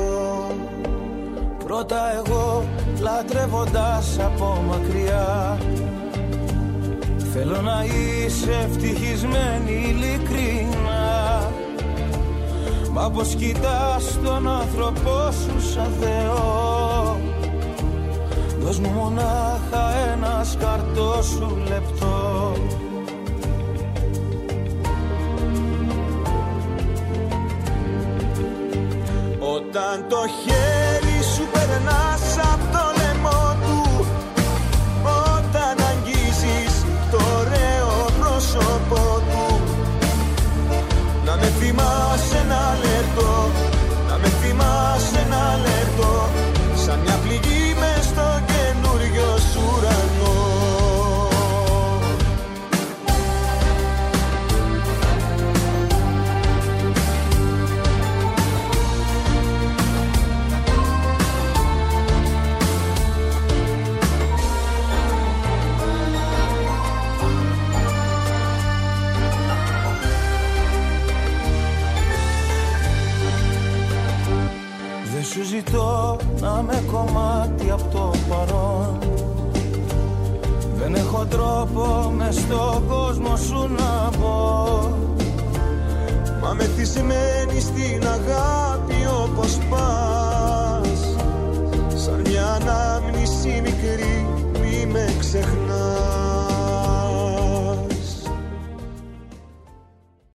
Πρώτα εγώ λατρεύοντας από μακριά, θέλω να είσαι ευτυχισμένη ειλικρινά. Μα πως κοιτάς τον άνθρωπό σου σαν Θεό, δώσ' μου μονάχα ένα σκαρτό σου λεπτό. Όταν το χέρι σου περνάς απ' το λαιμό του, όταν αγγίζεις το ωραίο πρόσωπό του, να με θυμάσαι ένα λεπτό, να με θυμάσαι ένα λεπτό, σαν μια πληγή μες στο καινούριο σου ουρανό. Σου ζητώ να με κομμάτι από το παρόν, δεν έχω τρόπο μες στον κόσμο σου να μπω. Μα μεθυσμένη στην αγάπη όπως πας, σαν μια ανάμνηση μικρή μη με ξεχνάς.